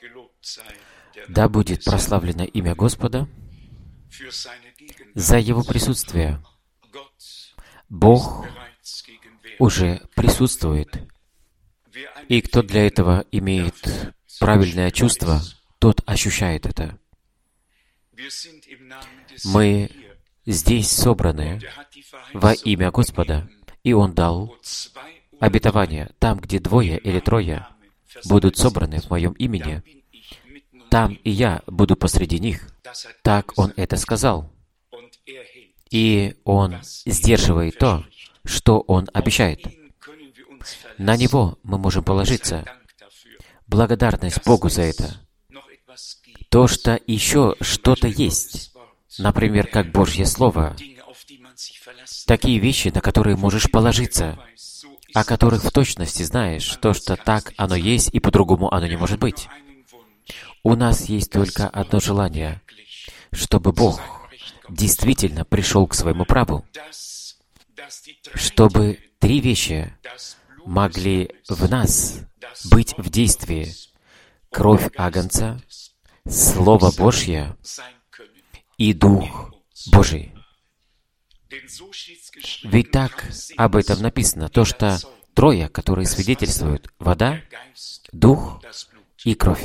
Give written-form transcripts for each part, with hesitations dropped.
Да будет прославлено имя Господа за Его присутствие. Бог уже присутствует. И кто для этого имеет правильное чувство, тот ощущает это. Мы здесь собраны во имя Господа, и Он дал обетование. Там, где 2 или 3 будут собраны в Моем имени, там и Я буду посреди них. Так Он это сказал. И Он сдерживает то, что Он обещает. На Него мы можем положиться. Благодарность Богу за это. То, что еще что-то есть. Например, как Божье Слово. Такие вещи, на которые можешь положиться, о которых в точности знаешь, то, что так оно есть, и по-другому оно не может быть. У нас есть только одно желание, чтобы Бог действительно пришел к своему праву, чтобы 3 вещи могли в нас быть в действии. Кровь Агнца, Слово Божье и Дух Божий. Ведь так об этом написано, то, что 3, которые свидетельствуют: вода, Дух и кровь.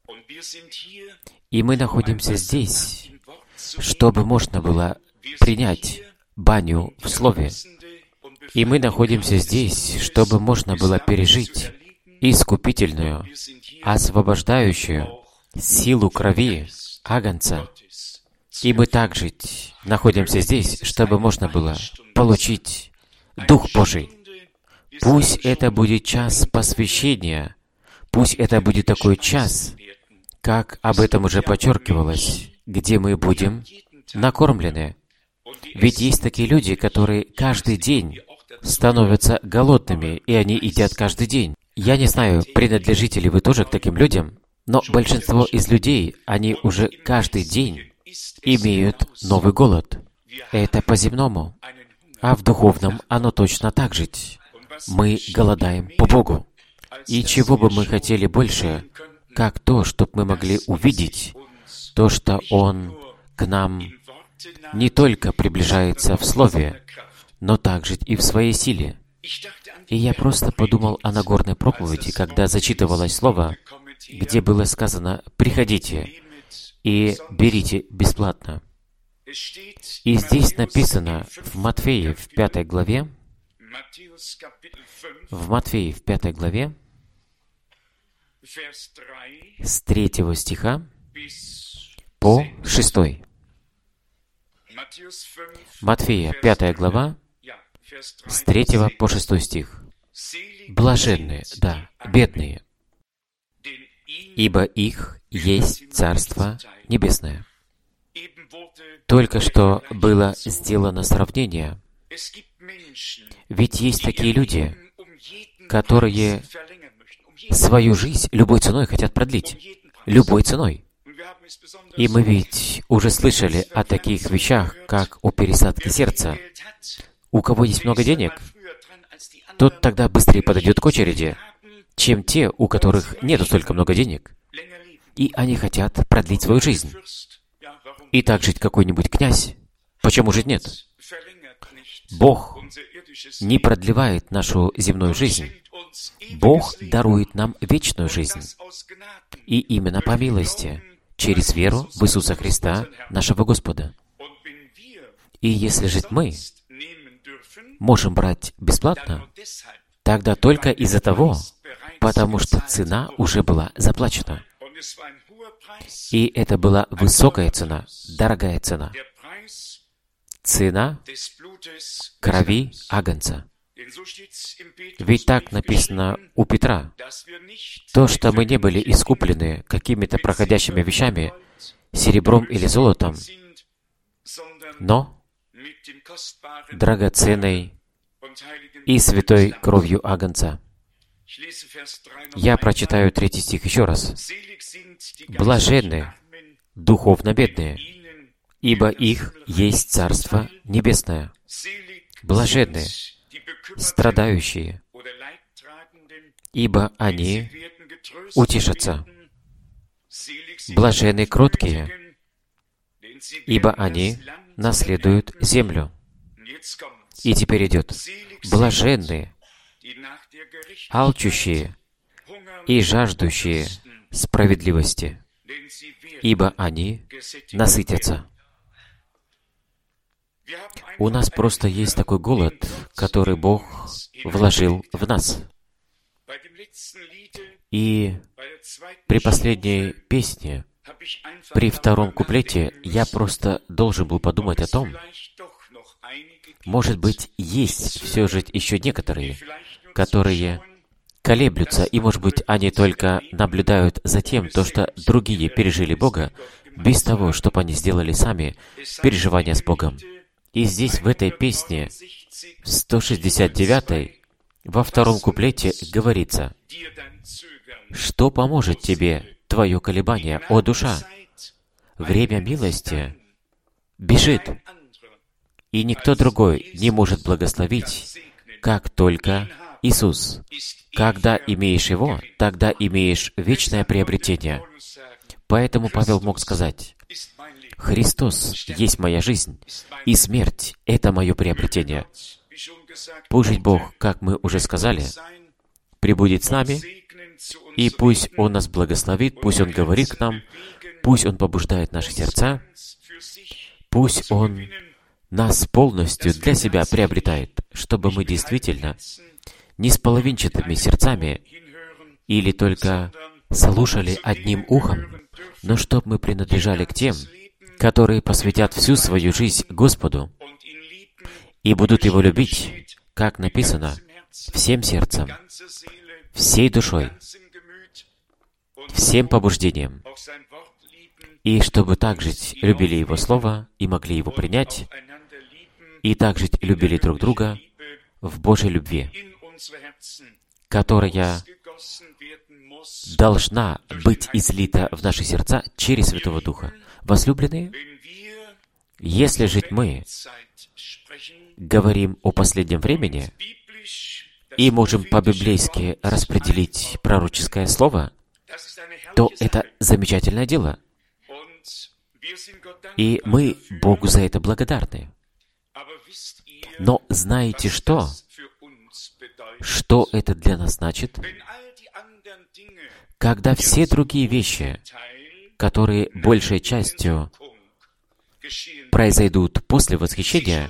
И мы находимся здесь, чтобы можно было принять баню в Слове. И мы находимся здесь, чтобы можно было пережить искупительную, освобождающую силу крови Агнца. И мы также находимся здесь, чтобы можно было получить Дух Божий. Пусть это будет час посвящения, пусть это будет такой час, как об этом уже подчеркивалось, где мы будем накормлены. Ведь есть такие люди, которые каждый день становятся голодными, и они едят каждый день. Я не знаю, принадлежите ли вы тоже к таким людям, но большинство из людей, они уже каждый день имеют новый голод. Это по-земному. А в духовном оно точно так же. Мы голодаем по Богу. И чего бы мы хотели больше, как то, чтобы мы могли увидеть то, что Он к нам не только приближается в Слове, но также и в Своей силе. И я просто подумал о Нагорной проповеди, когда зачитывалось Слово, где было сказано: «Приходите и берите бесплатно». И здесь написано в Матфея в 5 главе, с 3 стиха по 6. Матфея, 5 глава, с 3 по 6 стих. «Блаженные, да, бедные, ибо их есть Царство Небесное». Только что было сделано сравнение. Ведь есть такие люди, которые свою жизнь любой ценой хотят продлить. Любой ценой. И мы ведь уже слышали о таких вещах, как о пересадке сердца. У кого есть много денег, тот тогда быстрее подойдет к очереди, чем те, у которых нет столько много денег. И они хотят продлить свою жизнь. И так жить какой-нибудь князь. Почему же нет? Бог не продлевает нашу земную жизнь. Бог дарует нам вечную жизнь. И именно по милости, через веру в Иисуса Христа, нашего Господа. И если же мы можем брать бесплатно, тогда только из-за того, потому что цена уже была заплачена. И это была высокая цена, дорогая цена. Цена крови Агнца. Ведь так написано у Петра. То, что мы не были искуплены какими-то проходящими вещами, серебром или золотом, но драгоценной и святой кровью Агнца. Я прочитаю 3 стих еще раз. «Блаженны духовно бедные, ибо их есть Царство Небесное. Блаженны страдающие, ибо они утешатся. Блаженны кроткие, ибо они наследуют землю. И теперь идет. Блаженны, алчущие и жаждущие справедливости, ибо они насытятся. У нас просто есть такой голод, который Бог вложил в нас. И при последней песне, при втором куплете, я просто должен был подумать о том, может быть, есть все же еще некоторые, которые колеблются, и, может быть, они только наблюдают за тем, то, что другие пережили Бога, без того, чтобы они сделали сами переживания с Богом. И здесь, в этой песне, в 169-й, во втором куплете говорится, «Что поможет тебе твое колебание, о душа? Время милости бежит, и никто другой не может благословить, как только Иисус. Когда имеешь Его, тогда имеешь вечное приобретение». Поэтому Павел мог сказать, «Христос есть моя жизнь, и смерть — это мое приобретение». Пусть же Бог, как мы уже сказали, пребудет с нами, и пусть Он нас благословит, пусть Он говорит к нам, пусть Он побуждает наши сердца, пусть Он нас полностью для себя приобретает, чтобы мы действительно не с половинчатыми сердцами или только слушали одним ухом, но чтобы мы принадлежали к тем, которые посвятят всю свою жизнь Господу и будут Его любить, как написано, всем сердцем, всей душой, всем побуждением, и чтобы также любили Его Слово и могли Его принять, и также любили друг друга в Божьей любви, которая должна быть излита в наши сердца через Святого Духа. Возлюбленные, если же мы говорим о последнем времени и можем по-библейски распределить пророческое слово, то это замечательное дело. И мы Богу за это благодарны. Но знаете что? Что это для нас значит? Когда все другие вещи, которые большей частью произойдут после восхищения,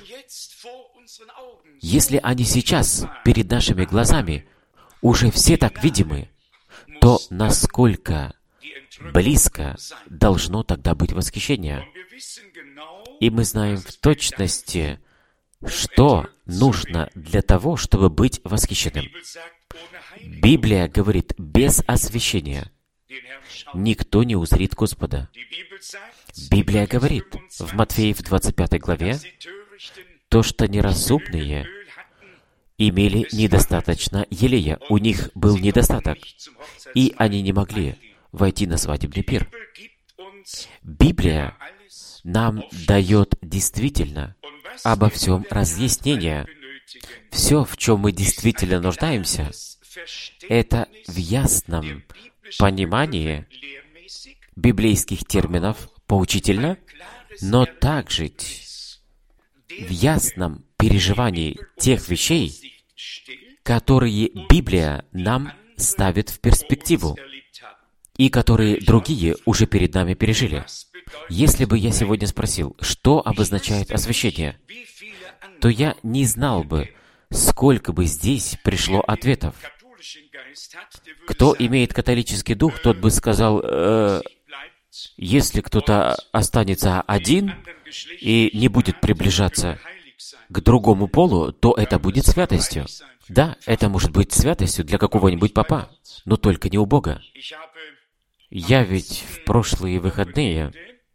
если они сейчас перед нашими глазами уже все так видимы, то насколько близко должно тогда быть восхищение? И мы знаем в точности, что нужно для того, чтобы быть восхищенным. Библия говорит, без освящения никто не узрит Господа. Библия говорит в Матфея в 25 главе, то, что неразумные имели недостаточно елея, у них был недостаток, и они не могли войти на свадебный пир. Библия нам дает действительно обо всем разъяснение. Все, в чем мы действительно нуждаемся, это в ясном понимании библейских терминов поучительно, но также в ясном переживании тех вещей, которые Библия нам ставит в перспективу, и которые другие уже перед нами пережили. Если бы я сегодня спросил, что обозначает освящение, то я не знал бы, сколько бы здесь пришло ответов. Кто имеет католический дух, тот бы сказал, если кто-то останется один и не будет приближаться к другому полу, то это будет святостью. Да, это может быть святостью для какого-нибудь попа, но только не у Бога. Я ведь в прошлые выходные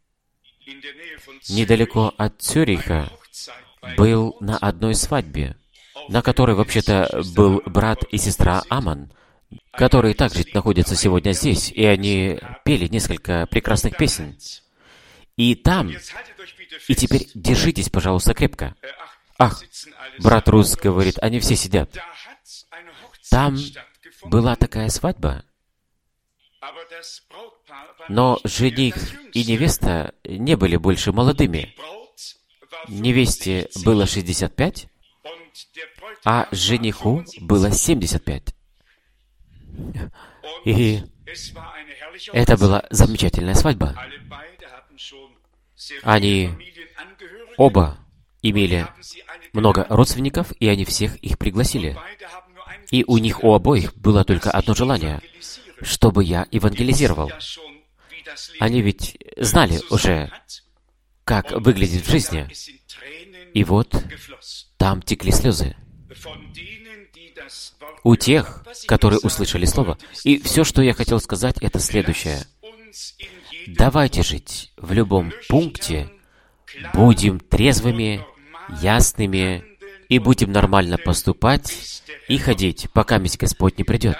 недалеко от Цюриха был на одной свадьбе, на которой вообще-то был брат и сестра Аман, которые также находятся сегодня здесь, и они пели несколько прекрасных песен. И там, и теперь держитесь, пожалуйста, крепко. Ах, брат Рус говорит, они все сидят. Там была такая свадьба, Но жених и невеста не были больше молодыми. Невесте было 65, а жениху было 75. И это была замечательная свадьба. Они оба имели много родственников, и они всех их пригласили. И у них у обоих было только одно желание, чтобы я евангелизировал. Они ведь знали уже, как выглядит в жизни. И вот там текли слезы. У тех, которые услышали Слово. И все, что я хотел сказать, это следующее. Давайте жить в любом пункте, будем трезвыми, ясными, и будем нормально поступать и ходить, пока Господь не придет.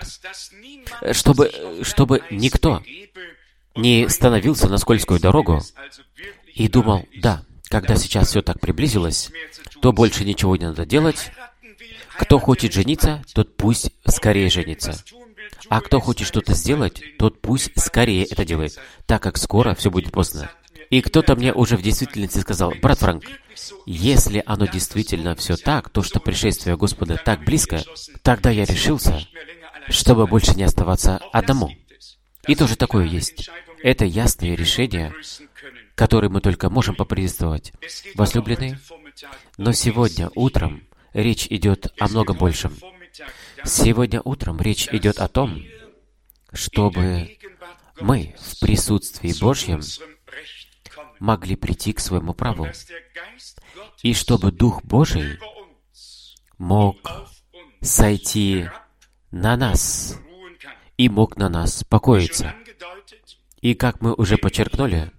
Чтобы никто не становился на скользкую дорогу и думал, да, когда сейчас все так приблизилось, то больше ничего не надо делать. Кто хочет жениться, тот пусть скорее женится. А кто хочет что-то сделать, тот пусть скорее это делает, так как скоро все будет поздно. И кто-то мне уже в действительности сказал, брат Франк, если оно действительно все так, то что пришествие Господа так близко, тогда я решился, чтобы больше не оставаться одному. И тоже такое есть. Это ясные решения, которые мы только можем поприветствовать. Возлюбленные, но сегодня утром речь идет о многом большем. Сегодня утром речь идет о том, чтобы мы в присутствии Божьем могли прийти к своему праву, и чтобы Дух Божий мог сойти на нас и мог на нас покоиться. И как мы уже подчеркнули,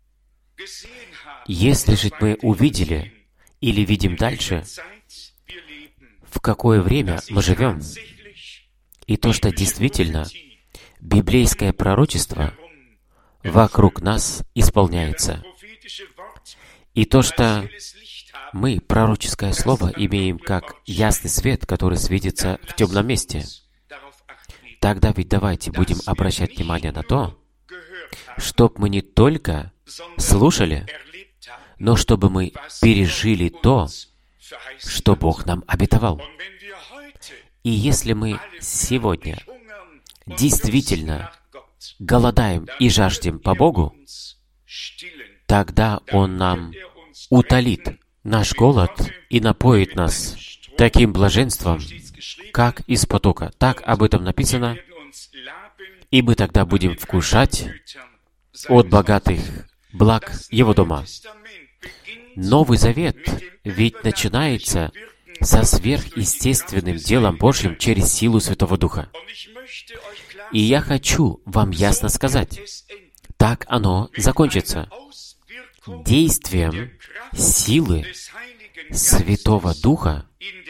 если же мы увидели или видим дальше, в какое время мы живем, и то, что действительно библейское пророчество вокруг нас исполняется, и то, что мы пророческое слово имеем как ясный свет, который светится в темном месте, тогда ведь давайте будем обращать внимание на то, чтобы мы не только слушали, но чтобы мы пережили то, что Бог нам обетовал. И если мы сегодня действительно голодаем и жаждем по Богу, тогда Он нам утолит наш голод и напоит нас таким блаженством, как из потока. Так об этом написано. И мы тогда будем вкушать от богатых благ Его дома. Новый Завет ведь начинается со сверхъестественным делом Божьим через силу Святого Духа. И я хочу вам ясно сказать, так оно закончится. Действием силы Святого Духа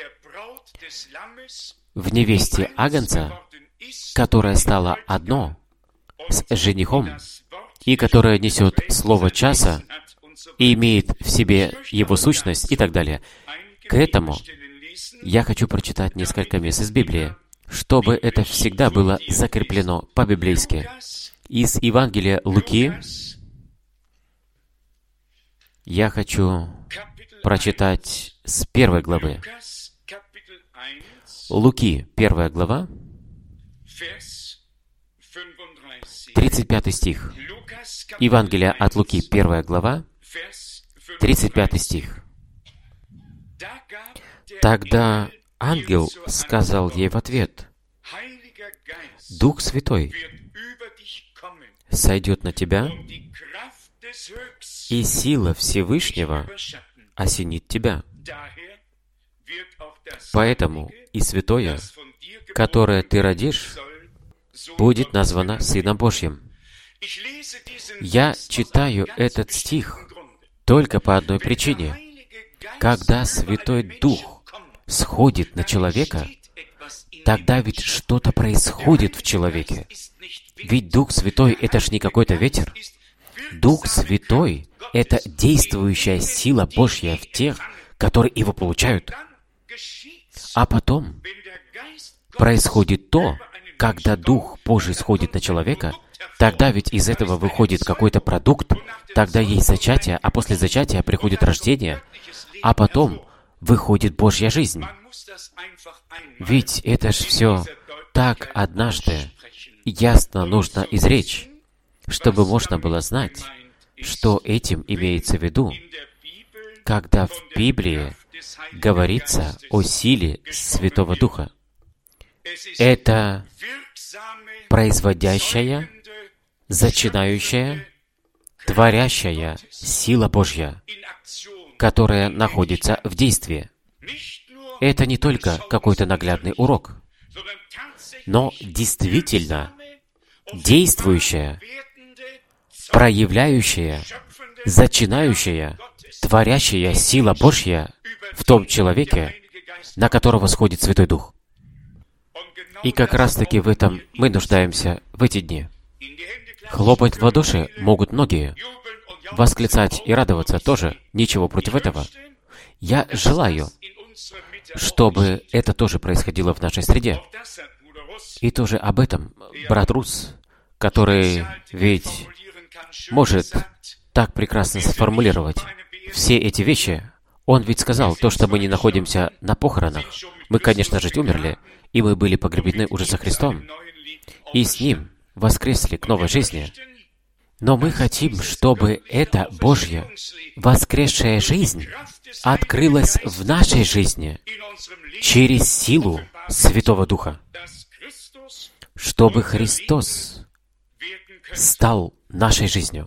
в невесте Агнца, которая стала одно с женихом, и которая несет слово часа, и имеет в себе его сущность и так далее. К этому я хочу прочитать несколько мест из Библии, чтобы это всегда было закреплено по-библейски. Из Евангелия Луки я хочу прочитать с 1 главы. Луки, 1 глава, 35 стих. Евангелие от Луки, 1 глава, 35 стих. Тогда ангел сказал ей в ответ, «Дух Святой сойдет на тебя, и сила Всевышнего осенит тебя. Поэтому и святое, которое ты родишь, будет названо Сыном Божьим». Я читаю этот стих только по одной причине. Когда Святой Дух сходит на человека, тогда ведь что-то происходит в человеке. Ведь Дух Святой — это ж не какой-то ветер. Дух Святой — это действующая сила Божья в тех, которые его получают. А потом происходит то, когда Дух Божий сходит на человека, тогда ведь из этого выходит какой-то продукт, тогда есть зачатие, а после зачатия приходит рождение, а потом выходит Божья жизнь. Ведь это ж все так однажды ясно нужно изречь, чтобы можно было знать, что этим имеется в виду, когда в Библии говорится о силе Святого Духа. Это производящая, зачинающая, творящая сила Божья, которая находится в действии. Это не только какой-то наглядный урок, но действительно действующая, проявляющая, зачинающая, творящая сила Божья в том человеке, на которого сходит Святой Дух. И как раз-таки в этом мы нуждаемся в эти дни. Хлопать в ладоши могут многие. Восклицать и радоваться тоже. Ничего против этого. Я желаю, чтобы это тоже происходило в нашей среде. И тоже об этом брат Рус, который ведь может так прекрасно сформулировать все эти вещи, он ведь сказал, то, что мы не находимся на похоронах. Мы, конечно же, умерли, и мы были погребены уже со Христом, и с Ним воскресли к новой жизни. Но мы хотим, чтобы эта Божья воскресшая жизнь открылась в нашей жизни через силу Святого Духа, чтобы Христос стал нашей жизнью.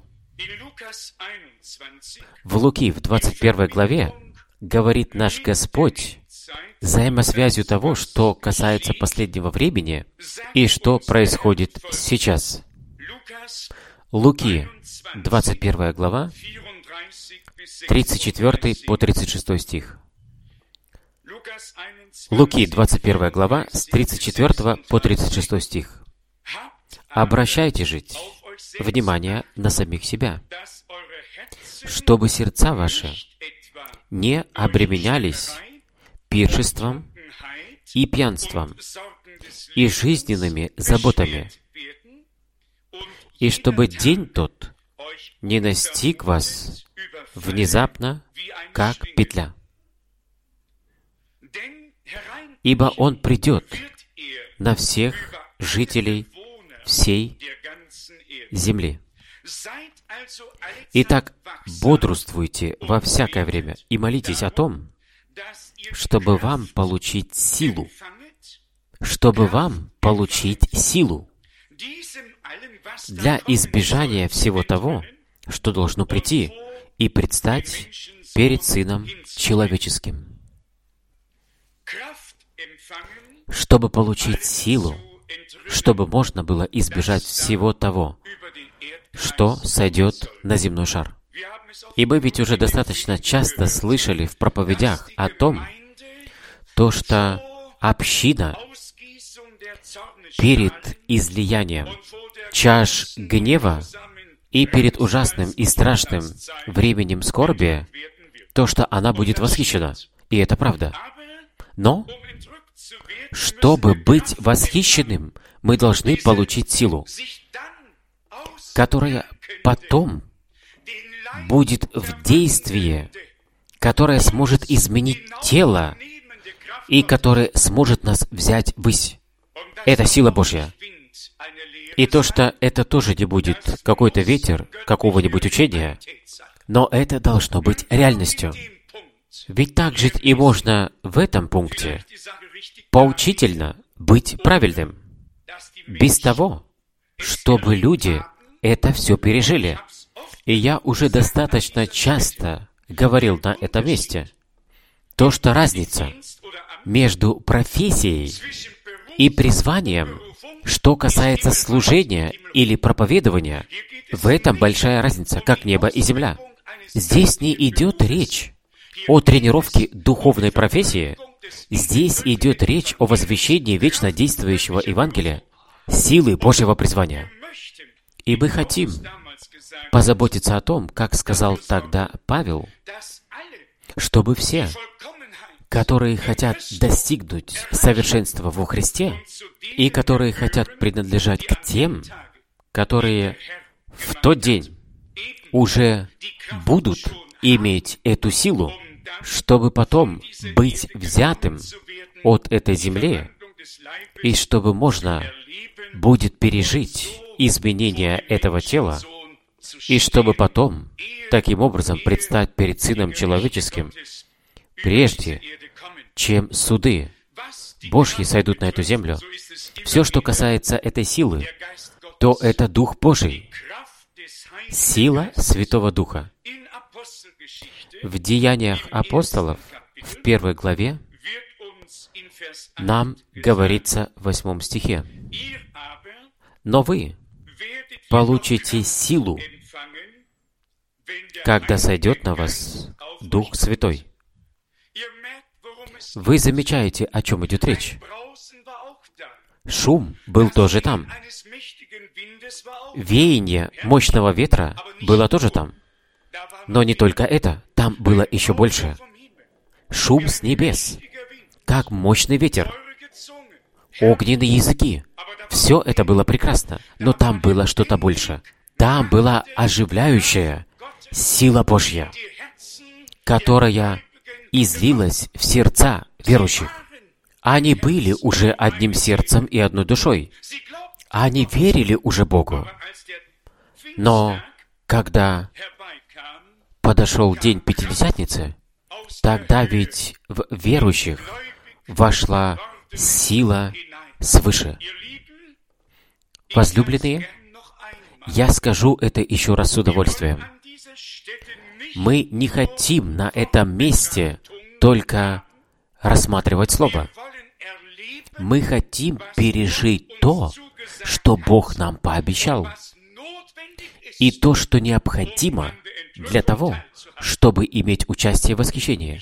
В Луки, в 21 главе, говорит наш Господь взаимосвязью того, что касается последнего времени и что происходит сейчас. Луки, 21 глава, 34 по 36 стих. Луки, 21 глава, с 34 по 36 стих. «Обращайте же внимание на самих себя, чтобы сердца ваши не обременялись пиршеством и пьянством и жизненными заботами, и чтобы день тот не настиг вас внезапно, как петля. Ибо он придет на всех жителей всей земли. Итак, бодрствуйте во всякое время и молитесь о том, чтобы вам получить силу, для избежания всего того, что должно прийти и предстать перед Сыном Человеческим. Чтобы получить силу, чтобы можно было избежать всего того, что сойдет на земной шар. И мы ведь уже достаточно часто слышали в проповедях о том, то, что община перед излиянием чаш гнева и перед ужасным и страшным временем скорби, то, что она будет восхищена. И это правда. Но, чтобы быть восхищенным, мы должны получить силу, которая потом будет в действии, которая сможет изменить тело и которая сможет нас взять ввысь. Это сила Божья. И то, что это тоже не будет какой-то ветер какого-нибудь учения, но это должно быть реальностью. Ведь так жить и можно в этом пункте поучительно быть правильным, без того, чтобы люди это все пережили. И я уже достаточно часто говорил на этом месте, то, что разница между профессией и призванием, что касается служения или проповедования, в этом большая разница, как небо и земля. Здесь не идет речь о тренировке духовной профессии, здесь идет речь о возвещении вечно действующего Евангелия, силы Божьего призвания. И мы хотим позаботиться о том, как сказал тогда Павел, чтобы все, которые хотят достигнуть совершенства во Христе и которые хотят принадлежать к тем, которые в тот день уже будут иметь эту силу, чтобы потом быть взятым от этой земли, и чтобы можно будет пережить изменение этого тела, и чтобы потом таким образом предстать перед Сыном Человеческим, прежде чем суды Божьи сойдут на эту землю. Все, что касается этой силы, то это Дух Божий, сила Святого Духа. В Деяниях апостолов, в 1 главе, нам говорится в 8 стихе: «Но вы получите силу, когда сойдет на вас Дух Святой». Вы замечаете, о чем идет речь? Шум был тоже там. Веяние мощного ветра было тоже там. Но не только это, там было еще больше. Шум с небес, как мощный ветер, огненные языки. Все это было прекрасно, но там было что-то больше. Там была оживляющая сила Божья, которая излилась в сердца верующих. Они были уже одним сердцем и одной душой. Они верили уже Богу. Но когда подошел день Пятидесятницы, тогда ведь в верующих вошла сила свыше. Возлюбленные, я скажу это еще раз с удовольствием. Мы не хотим на этом месте только рассматривать Слово. Мы хотим пережить то, что Бог нам пообещал, и то, что необходимо для того, чтобы иметь участие в восхищении.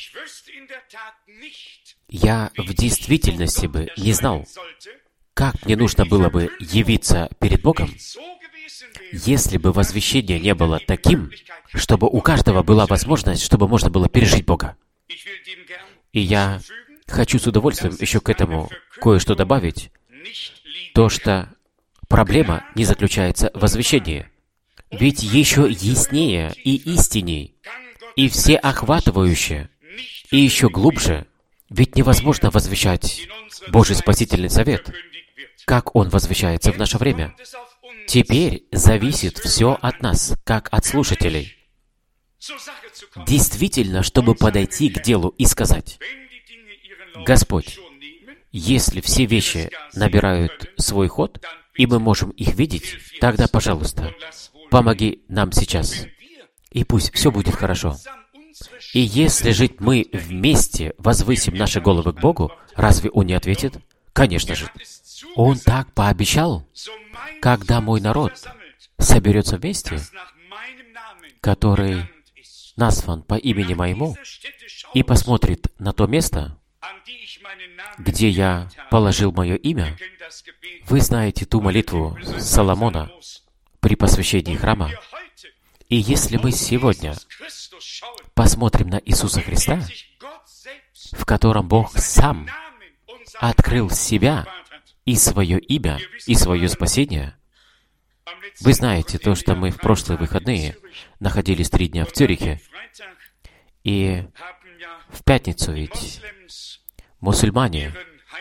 Я в действительности бы не знал, как мне нужно было бы явиться перед Богом, если бы возвещение не было таким, чтобы у каждого была возможность, чтобы можно было пережить Бога. И я хочу с удовольствием еще к этому кое-что добавить. То, что проблема не заключается в возвещении. Ведь еще яснее и истинней, и всеохватывающе, и еще глубже, ведь невозможно возвещать Божий спасительный совет, как он возвещается в наше время. Теперь зависит все от нас, как от слушателей. Действительно, чтобы подойти к делу и сказать: «Господь, если все вещи набирают свой ход, и мы можем их видеть, тогда, пожалуйста, помоги нам сейчас, и пусть все будет хорошо». И если жить мы вместе возвысим наши головы к Богу, разве Он не ответит? Конечно же. Он так пообещал: когда мой народ соберется вместе, который назван по имени моему, и посмотрит на то место, где я положил мое имя. Вы знаете ту молитву Соломона при посвящении храма. И если мы сегодня посмотрим на Иисуса Христа, в котором Бог сам открыл себя и свое имя, и свое спасение. Вы знаете то, что мы в прошлые выходные находились 3 дня в Цюрихе, и в пятницу ведь мусульмане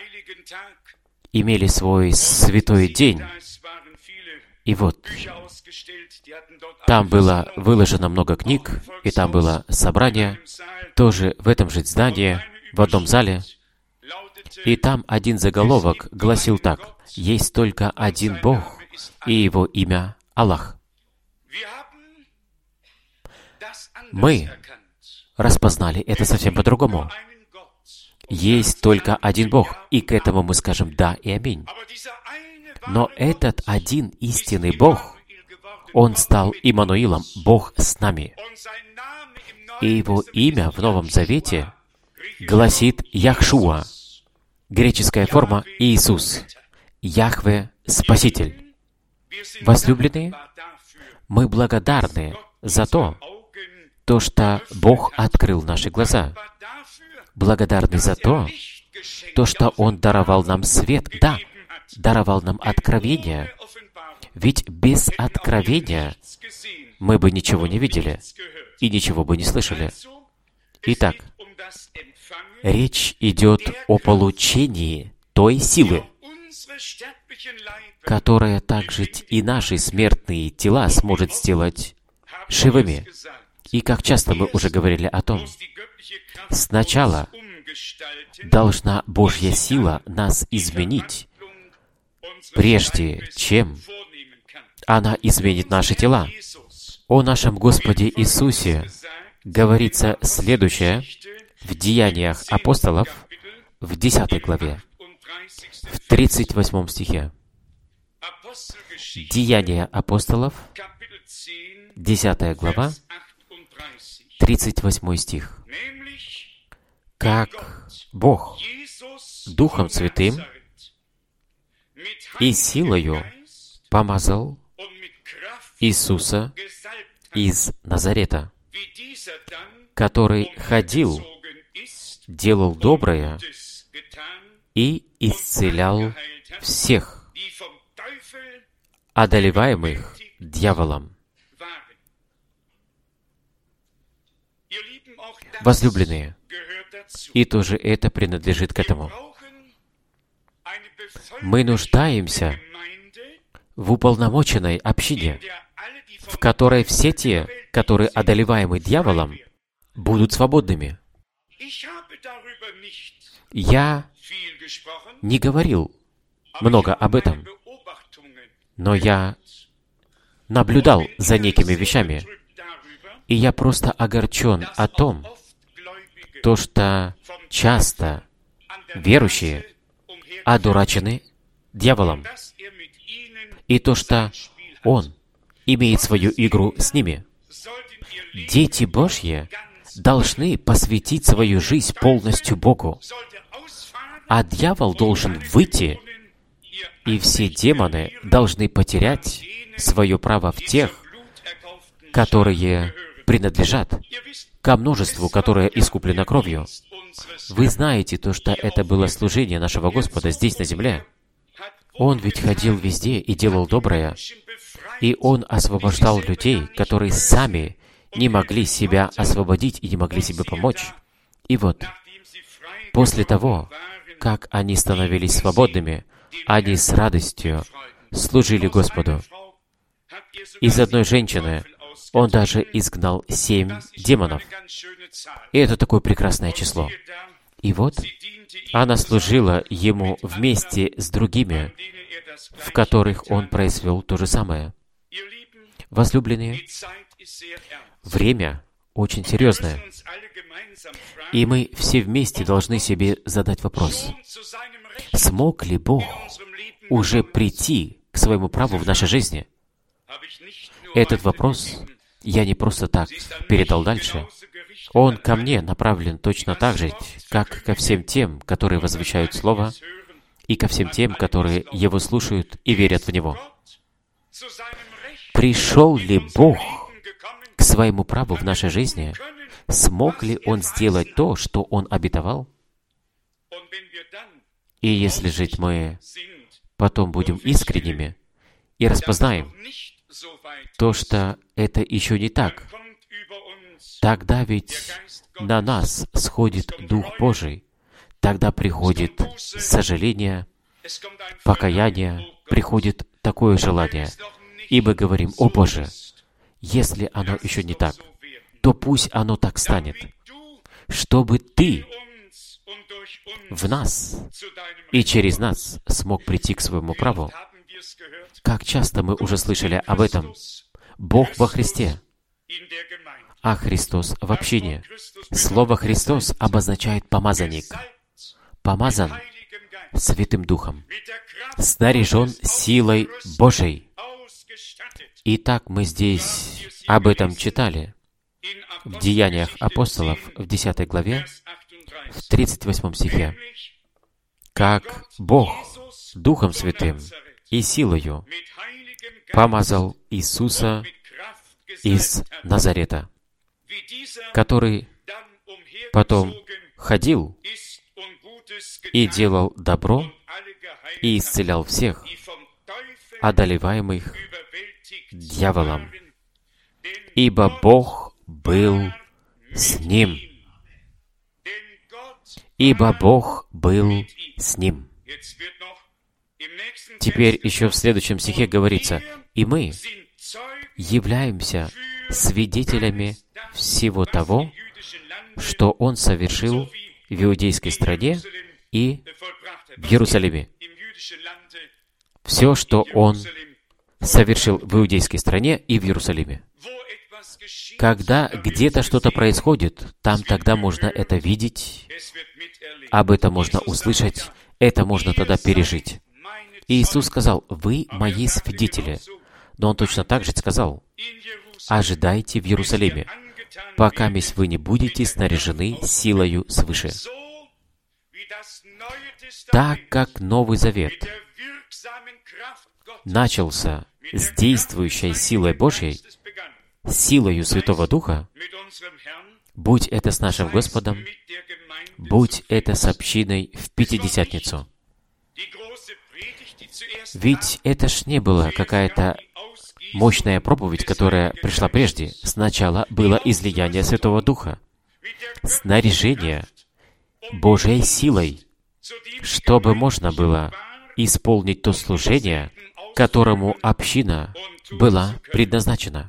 имели свой святой день. И вот, там было выложено много книг, и там было собрание, тоже в этом же здании, в одном зале. И там один заголовок гласил так: «Есть только один Бог, и Его имя Аллах». Мы распознали это совсем по-другому. Есть только один Бог, и к этому мы скажем «да» и «аминь». Но этот один истинный Бог, Он стал Иммануилом, Бог с нами. И Его имя в Новом Завете гласит Яхшуа, греческая форма Иисус, Яхве Спаситель. Возлюбленные, мы благодарны за то, что Бог открыл наши глаза. Благодарны за то, что Он даровал нам свет, да, даровал нам откровение, Ведь без откровения мы бы ничего не видели и ничего бы не слышали. Итак, речь идет о получении той силы, которая также и наши смертные тела сможет сделать живыми. И как часто мы уже говорили о том, сначала должна Божья сила нас изменить, прежде чем она изменит наши тела. О нашем Господе Иисусе говорится следующее в Деяниях апостолов в 10 главе, в 38 стихе. Деяния апостолов, 10 глава, 38 стих. «Как Бог Духом Святым и силою помазал Иисуса из Назарета, который ходил, делал доброе и исцелял всех, одолеваемых дьяволом». Возлюбленные, и тоже это принадлежит к этому. Мы нуждаемся в уполномоченной общине, в которой все те, которые одолеваемы дьяволом, будут свободными. Я не говорил много об этом, но я наблюдал за некими вещами, и я просто огорчен о том, то, что часто верующие одурачены дьяволом, и то, что он имеет свою игру с ними. Дети Божьи должны посвятить свою жизнь полностью Богу, а дьявол должен выйти, и все демоны должны потерять свое право в тех, которые принадлежат ко множеству, которое искуплено кровью. Вы знаете то, что это было служение нашего Господа здесь, на земле. Он ведь ходил везде и делал доброе, и Он освобождал людей, которые сами не могли себя освободить и не могли себе помочь. И вот, после того, как они становились свободными, они с радостью служили Господу. Из одной женщины он даже изгнал 7 демонов. И это такое прекрасное число. И вот, она служила ему вместе с другими, в которых он произвел то же самое. Возлюбленные, время очень серьезное. И мы все вместе должны себе задать вопрос. Смог ли Бог уже прийти к своему праву в нашей жизни? Этот вопрос я не просто так передал дальше. Он ко мне направлен точно так же, как ко всем тем, которые возвещают Слово, и ко всем тем, которые Его слушают и верят в Него. Пришел ли Бог к своему праву в нашей жизни? Смог ли Он сделать то, что Он обетовал? И если жить мы потом будем искренними и распознаем то, что это еще не так, тогда ведь на нас сходит Дух Божий, тогда приходит сожаление, покаяние, приходит такое желание. И мы говорим: «О Боже, если оно еще не так, то пусть оно так станет, чтобы Ты в нас и через нас смог прийти к своему праву». Как часто мы уже слышали об этом. Бог во Христе, а Христос в общине. Слово «Христос» обозначает «помазанник». Помазан Святым Духом, снаряжен силой Божией. Итак, мы здесь об этом читали в Деяниях апостолов в 10 главе, в 38 стихе. «Как Бог Духом Святым и силою помазал Иисуса из Назарета, который потом ходил и делал добро и исцелял всех, одолеваемых дьяволом, ибо Бог был с ним. Ибо Бог был с ним. Теперь еще в следующем стихе говорится, «И мы являемся свидетелями всего того, что Он совершил в иудейской стране и в Иерусалиме». Все, что Он совершил в иудейской стране и в Иерусалиме. Когда где-то что-то происходит, там тогда можно это видеть, об этом можно услышать, это можно тогда пережить. И Иисус сказал, «Вы мои свидетели». Но Он точно так же сказал, «Ожидайте в Иерусалиме, пока вы не будете снаряжены силою свыше». Так как Новый Завет начался с действующей силой Божьей, силою Святого Духа, будь это с нашим Господом, будь это с общиной в Пятидесятницу. Ведь это ж не была какая-то мощная проповедь, которая пришла прежде. Сначала было излияние Святого Духа, снаряжение Божьей силой, чтобы можно было исполнить то служение, которому община была предназначена.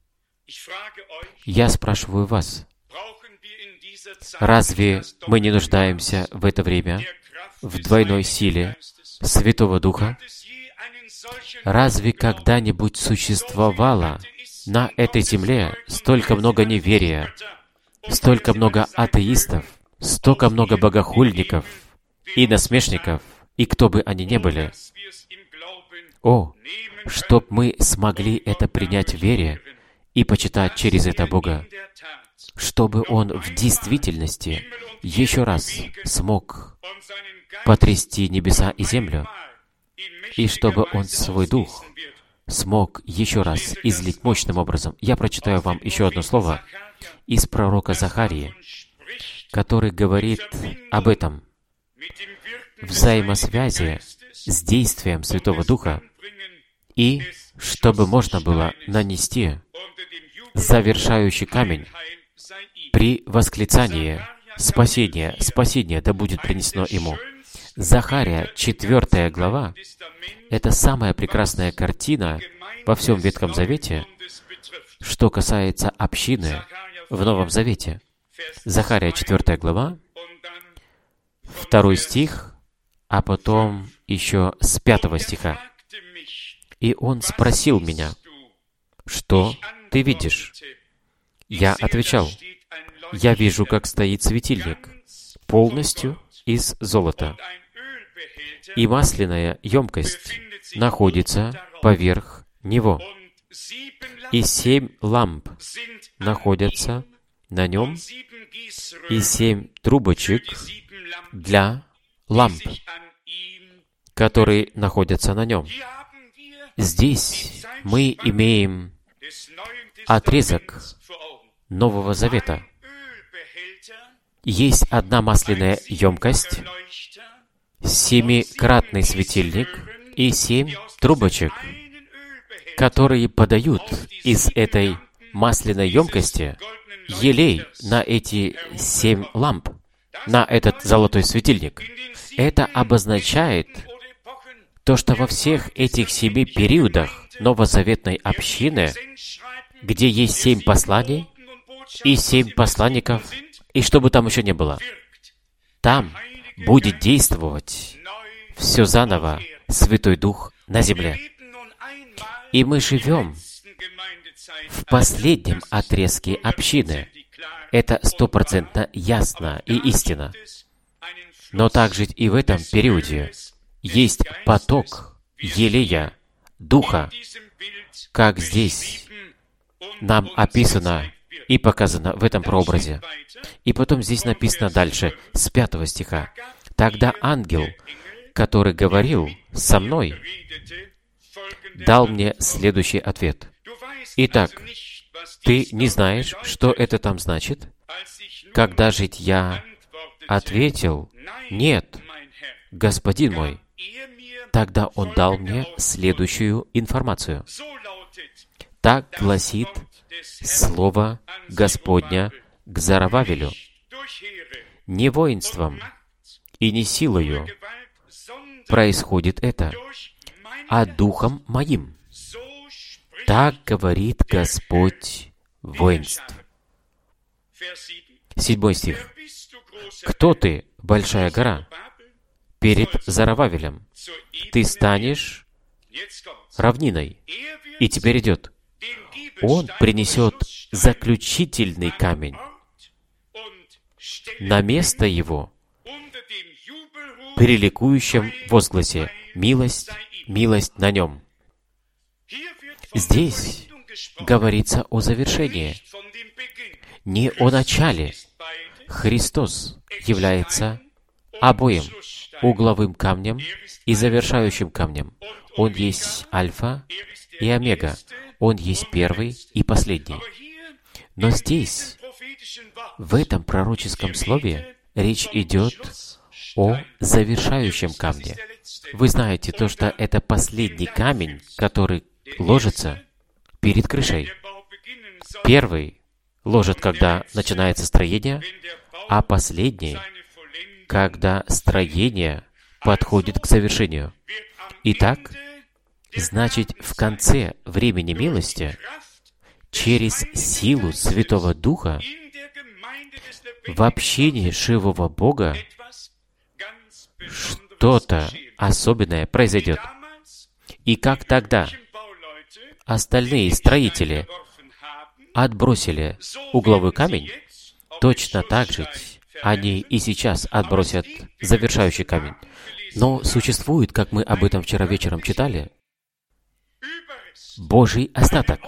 Я спрашиваю вас, разве мы не нуждаемся в это время в двойной силе Святого Духа? Разве когда-нибудь существовало на этой земле столько много неверия, столько много атеистов, столько много богохульников и насмешников, и кто бы они ни были? О, чтоб мы смогли это принять в вере и почитать через это Бога, чтобы Он в действительности еще раз смог потрясти небеса и землю, и чтобы Он свой Дух смог еще раз излить мощным образом. Я прочитаю вам еще одно слово из пророка Захарии, который говорит об этом взаимосвязи с действием Святого Духа, и чтобы можно было нанести завершающий камень при восклицании «Спасение, спасение да будет принесено ему». Захария, 4 глава, это самая прекрасная картина во всем Ветхом Завете, что касается общины в Новом Завете. Захария, 4 глава, 2 стих, а потом еще с 5 стиха. «И он спросил меня, что ты видишь?» Я отвечал, «Я вижу, как стоит светильник, полностью из золота, и масляная емкость находится поверх него, и 7 ламп находятся на нем, и 7 трубочек для ламп, которые находятся на нем». Здесь мы имеем отрезок Нового Завета. Есть одна масляная емкость, 7-кратный светильник и 7 трубочек, которые подают из этой масляной емкости елей на эти 7 ламп, на этот золотой светильник. Это обозначает то, что во всех этих 7 периодах новозаветной общины, где есть 7 посланий и 7 посланников, и что бы там еще не было, там будет действовать все заново Святой Дух на земле. И мы живем в последнем отрезке общины. Это 100% ясно и истина. Но также и в этом периоде есть поток елея, Духа, как здесь нам описано и показано в этом прообразе. И потом здесь написано дальше, с 5 стиха. «Тогда ангел, который говорил со мной, дал мне следующий ответ. Итак, ты не знаешь, что это там значит? Когда же я ответил, нет, господин мой, Тогда он дал мне следующую информацию. Так гласит слово Господня к Зарававелю: не воинством и не силою происходит это, а Духом Моим. Так говорит Господь воинств. 7 стих. «Кто ты, большая гора, перед Зарававелем? Ты станешь равниной». И теперь идет. Он принесет заключительный камень на место его при ликующем возгласе: «Милость, милость на нем». Здесь говорится о завершении, не о начале. Христос является обоим угловым камнем и завершающим камнем. Он есть Альфа и Омега. Он есть первый и последний. Но здесь, в этом пророческом слове, речь идет о завершающем камне. Вы знаете то, что это последний камень, который ложится перед крышей. Первый ложит, когда начинается строение, а последний, когда строение подходит к завершению. Итак, значит, в конце времени милости, через силу Святого Духа, в общении живого Бога, что-то особенное произойдет. И как тогда остальные строители отбросили угловой камень, точно так же они и сейчас отбросят завершающий камень. Но существует, как мы об этом вчера вечером читали, Божий остаток,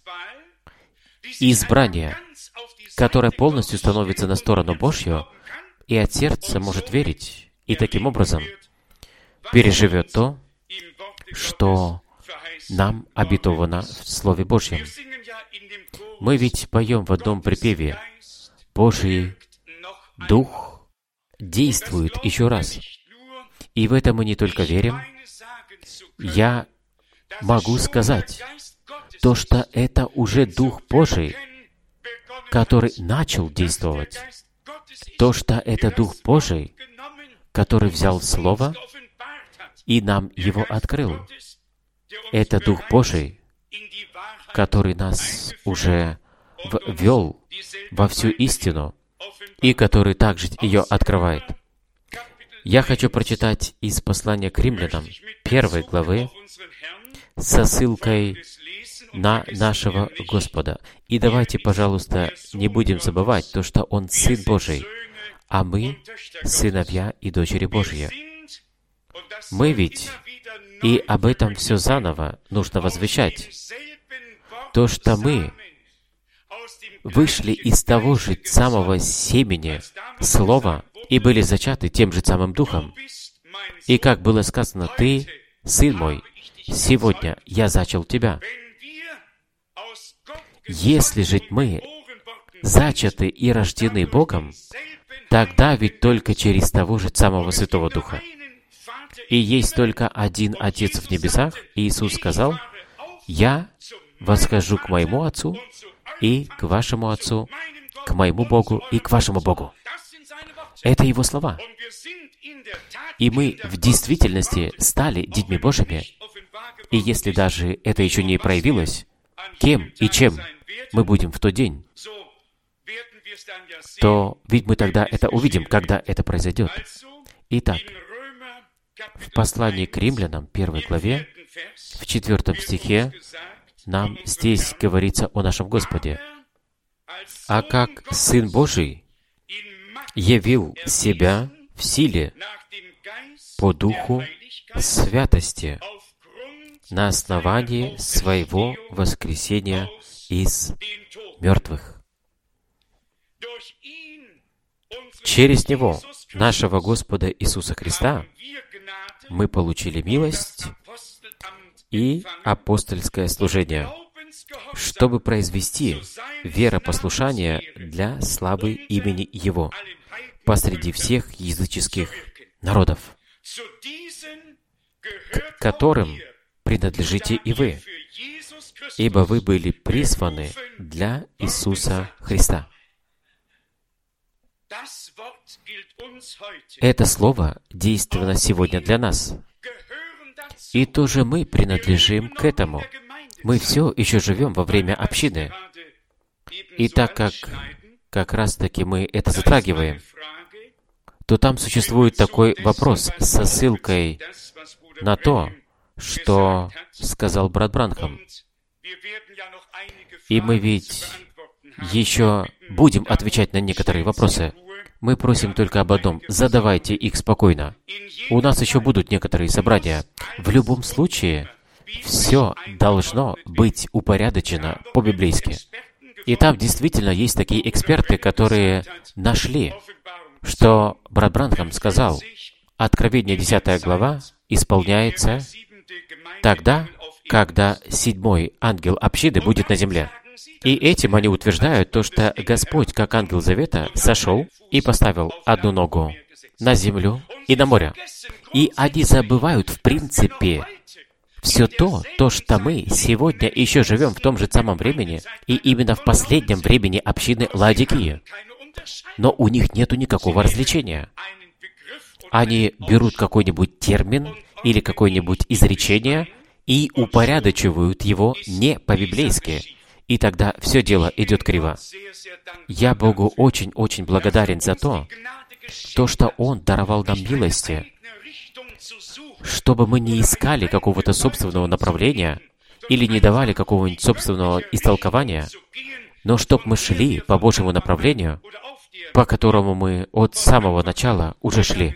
избрание, которое полностью становится на сторону Божью и от сердца может верить, и таким образом переживет то, что нам обетовано в Слове Божьем. Мы ведь поем в одном припеве: «Божий Дух действует еще раз». И в это мы не только верим. Я могу сказать то, что это уже Дух Божий, который начал действовать. То, что это Дух Божий, который взял Слово и нам его открыл. Это Дух Божий, который нас уже ввел во всю истину и который также ее открывает. Я хочу прочитать из послания к римлянам 1 главы со ссылкой на нашего Господа. И давайте, пожалуйста, не будем забывать то, что Он Сын Божий, а мы сыновья и дочери Божьи. Мы ведь, и об этом все заново нужно возвещать, то, что мы вышли из того же самого семени Слова и были зачаты тем же самым Духом. И как было сказано: «Ты, Сын мой, сегодня я зачал тебя». Если же мы зачаты и рождены Богом, тогда ведь только через того же самого Святого Духа. И есть только один Отец в небесах, и Иисус сказал: «Я восхожу к моему Отцу и к вашему Отцу, к моему Богу и к вашему Богу». Это Его слова. И мы в действительности стали детьми Божьими. И если даже это еще не проявилось, кем и чем мы будем в тот день, то ведь мы тогда это увидим, когда это произойдет. Итак, в послании к римлянам, 1 главе, в 4 стихе, нам здесь говорится о нашем Господе. «А как Сын Божий явил себя в силе по духу святости на основании своего воскресения из мертвых». Через Него, нашего Господа Иисуса Христа, мы получили милость и апостольское служение, чтобы произвести веропослушание для славы имени Его посреди всех языческих народов. к которым принадлежите и вы, ибо вы были призваны для Иисуса Христа. Это слово действенно сегодня для нас. И тоже мы принадлежим к этому. Мы все еще живем во время общины. И так как раз-таки мы это затрагиваем, то там существует такой вопрос со ссылкой на то, что сказал брат Бранхам. И мы ведь еще будем отвечать на некоторые вопросы. Мы просим только об одном: задавайте их спокойно. У нас еще будут некоторые собрания. В любом случае, все должно быть упорядочено по-библейски. И там действительно есть такие эксперты, которые нашли, что брат Бранхам сказал, Откровение 10 глава исполняется тогда, когда 7-й ангел общины будет на земле. И этим они утверждают то, что Господь, как ангел завета, сошел и поставил одну ногу на землю и на море. И они забывают, в принципе, все то, что мы сегодня еще живем в том же самом времени, и именно в последнем времени общины Лаодикии. Но у них нету никакого развлечения. Они берут какой-нибудь термин или какое-нибудь изречение и упорядочивают его не по-библейски. И тогда все дело идет криво. Я Богу очень-очень благодарен за то, что Он даровал нам милости, чтобы мы не искали какого-то собственного направления или не давали какого-нибудь собственного истолкования, но чтобы мы шли по Божьему направлению, по которому мы от самого начала уже шли.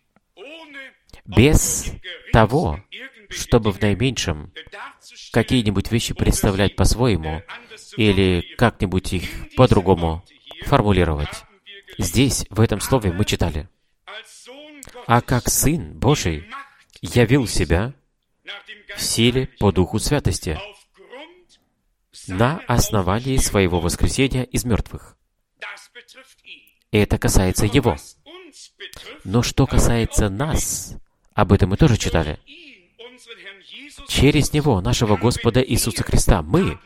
Без того, чтобы в наименьшем какие-нибудь вещи представлять по-своему или как-нибудь их по-другому формулировать. Здесь, в этом слове, мы читали: «А как Сын Божий явил себя в силе по Духу Святости на основании Своего воскресения из мертвых». Это касается Его. Но что касается нас, об этом мы тоже читали. Через Него, нашего Господа Иисуса Христа, мы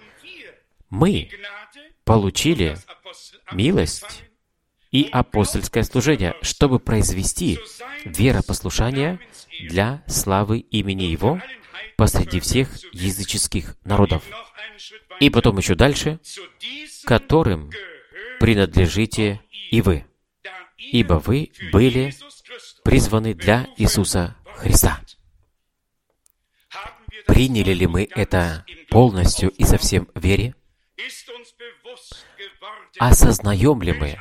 получили милость и апостольское служение, чтобы произвести веропослушание для славы имени Его посреди всех языческих народов. И потом еще дальше, которым принадлежите и вы, ибо вы были призваны для Иисуса Христа. Приняли ли мы это полностью и совсем в вере? Осознаем ли мы,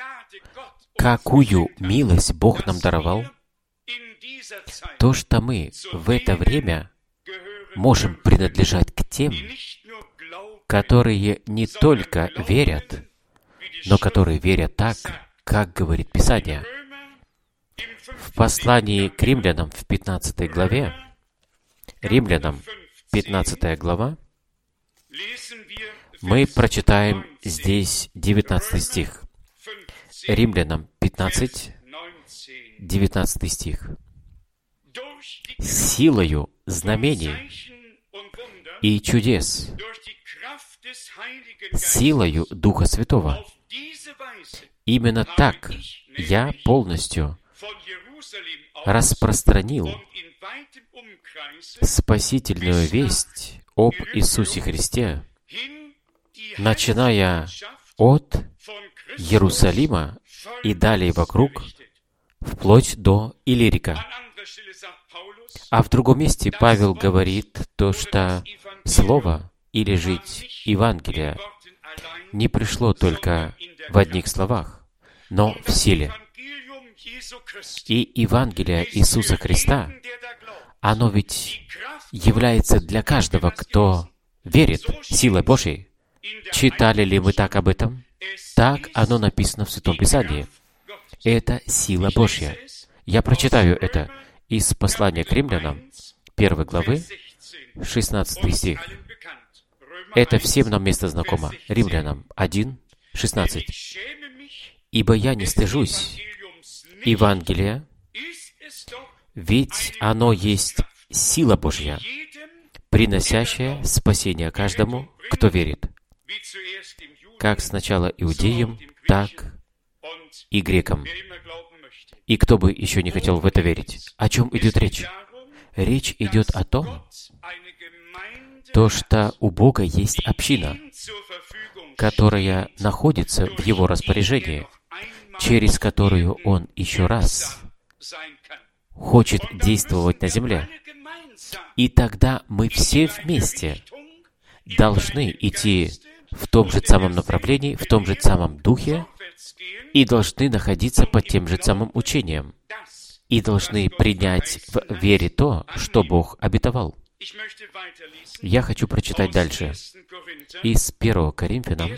какую милость Бог нам даровал? То, что мы в это время можем принадлежать к тем, которые не только верят, но которые верят так, как говорит Писание. В послании к римлянам в 15 главе, Римлянам 15 глава, мы прочитаем здесь 19 стих. Римлянам 15, 19 стих. «Силою знамений и чудес, силою Духа Святого, именно так я полностью распространил спасительную весть об Иисусе Христе, начиная от Иерусалима и далее вокруг, вплоть до Иллирика». А в другом месте Павел говорит то, что Слово или жить Евангелие не пришло только в одних словах, но в силе. И Евангелие Иисуса Христа, оно ведь является для каждого, кто верит, силой Божьей. Читали ли мы так об этом? Так оно написано в Святом Писании. Это сила Божья. Я прочитаю это из послания к римлянам, 1 главы, 16 стих. Это всем нам место знакомо. Римлянам 1, 16. «Ибо я не стыжусь Евангелия, ведь оно есть сила Божья, приносящая спасение каждому, кто верит, как сначала иудеям, так и грекам. И кто бы еще не хотел в это верить. О чем идет речь? Речь идет о том, что у Бога есть община, которая находится в Его распоряжении, через которую Он еще раз хочет действовать на земле. И тогда мы все вместе должны идти в том же самом направлении, в том же самом духе, и должны находиться под тем же самым учением, и должны принять в вере то, что Бог обетовал. Я хочу прочитать дальше. Из 1 Коринфянам,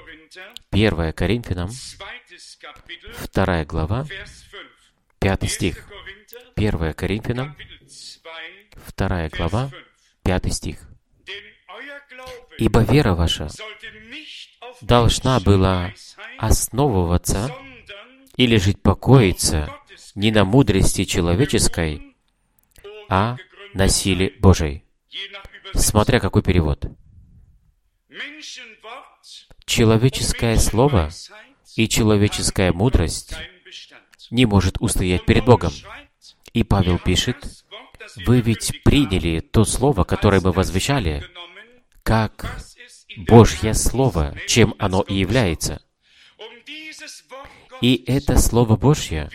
2 глава, 5 стих. 1 Коринфянам, 2 глава, 5 стих. «Ибо вера ваша должна была основываться или жить покоиться не на мудрости человеческой, а на силе Божией». Смотря какой перевод. Человеческое слово и человеческая мудрость не может устоять перед Богом. И Павел пишет, «Вы ведь приняли то слово, которое мы возвещали, как Божье Слово, чем оно и является. И это Слово Божье,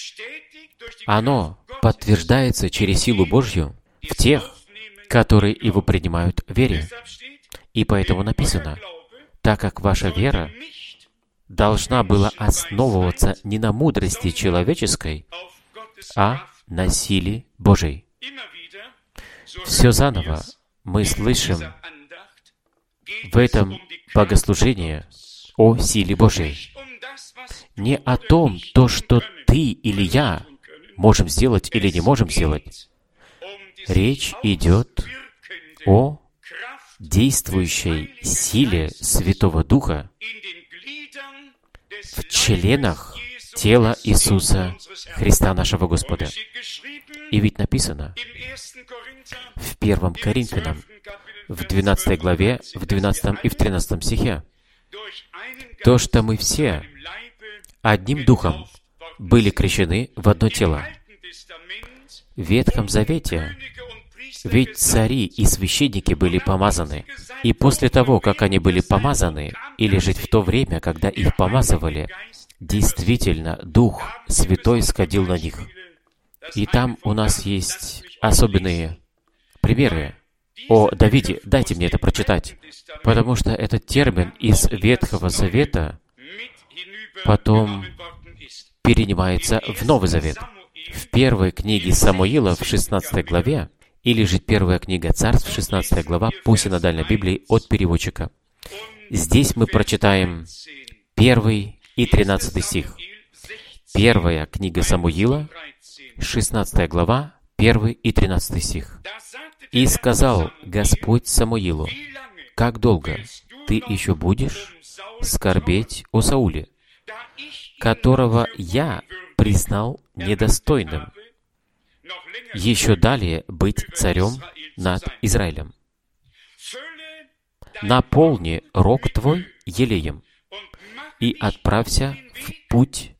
оно подтверждается через силу Божью в тех, которые его принимают в вере. И поэтому написано, так как ваша вера должна была основываться не на мудрости человеческой, а на силе Божией». Все заново мы слышим в этом богослужении о силе Божией. Не о том, что ты или я можем сделать или не можем сделать. Речь идет о действующей силе Святого Духа в членах тела Иисуса Христа нашего Господа. И ведь написано в 1 Коринфянам, в 12 главе, в 12 и в 13 стихе, то, что мы все одним Духом были крещены в одно тело. В Ветхом Завете ведь цари и священники были помазаны. И после того, как они были помазаны, или же в то время, когда их помазывали, действительно Дух Святой сходил на них. И там у нас есть особенные примеры о Давиде. Дайте мне это прочитать. Потому что этот термин из Ветхого Завета потом перенимается в Новый Завет. В первой книге Самуила, в 16 главе, или же первая книга Царств, 16 глава, по синодальной Библии от переводчика. Здесь мы прочитаем 1 и 13 стих. Первая книга Самуила, 16 глава, 1 и 13 стих. «И сказал Господь Самуилу, как долго ты еще будешь скорбеть о Сауле, которого я признал недостойным, еще далее быть царем над Израилем? Наполни рог твой елеем и отправься в путь.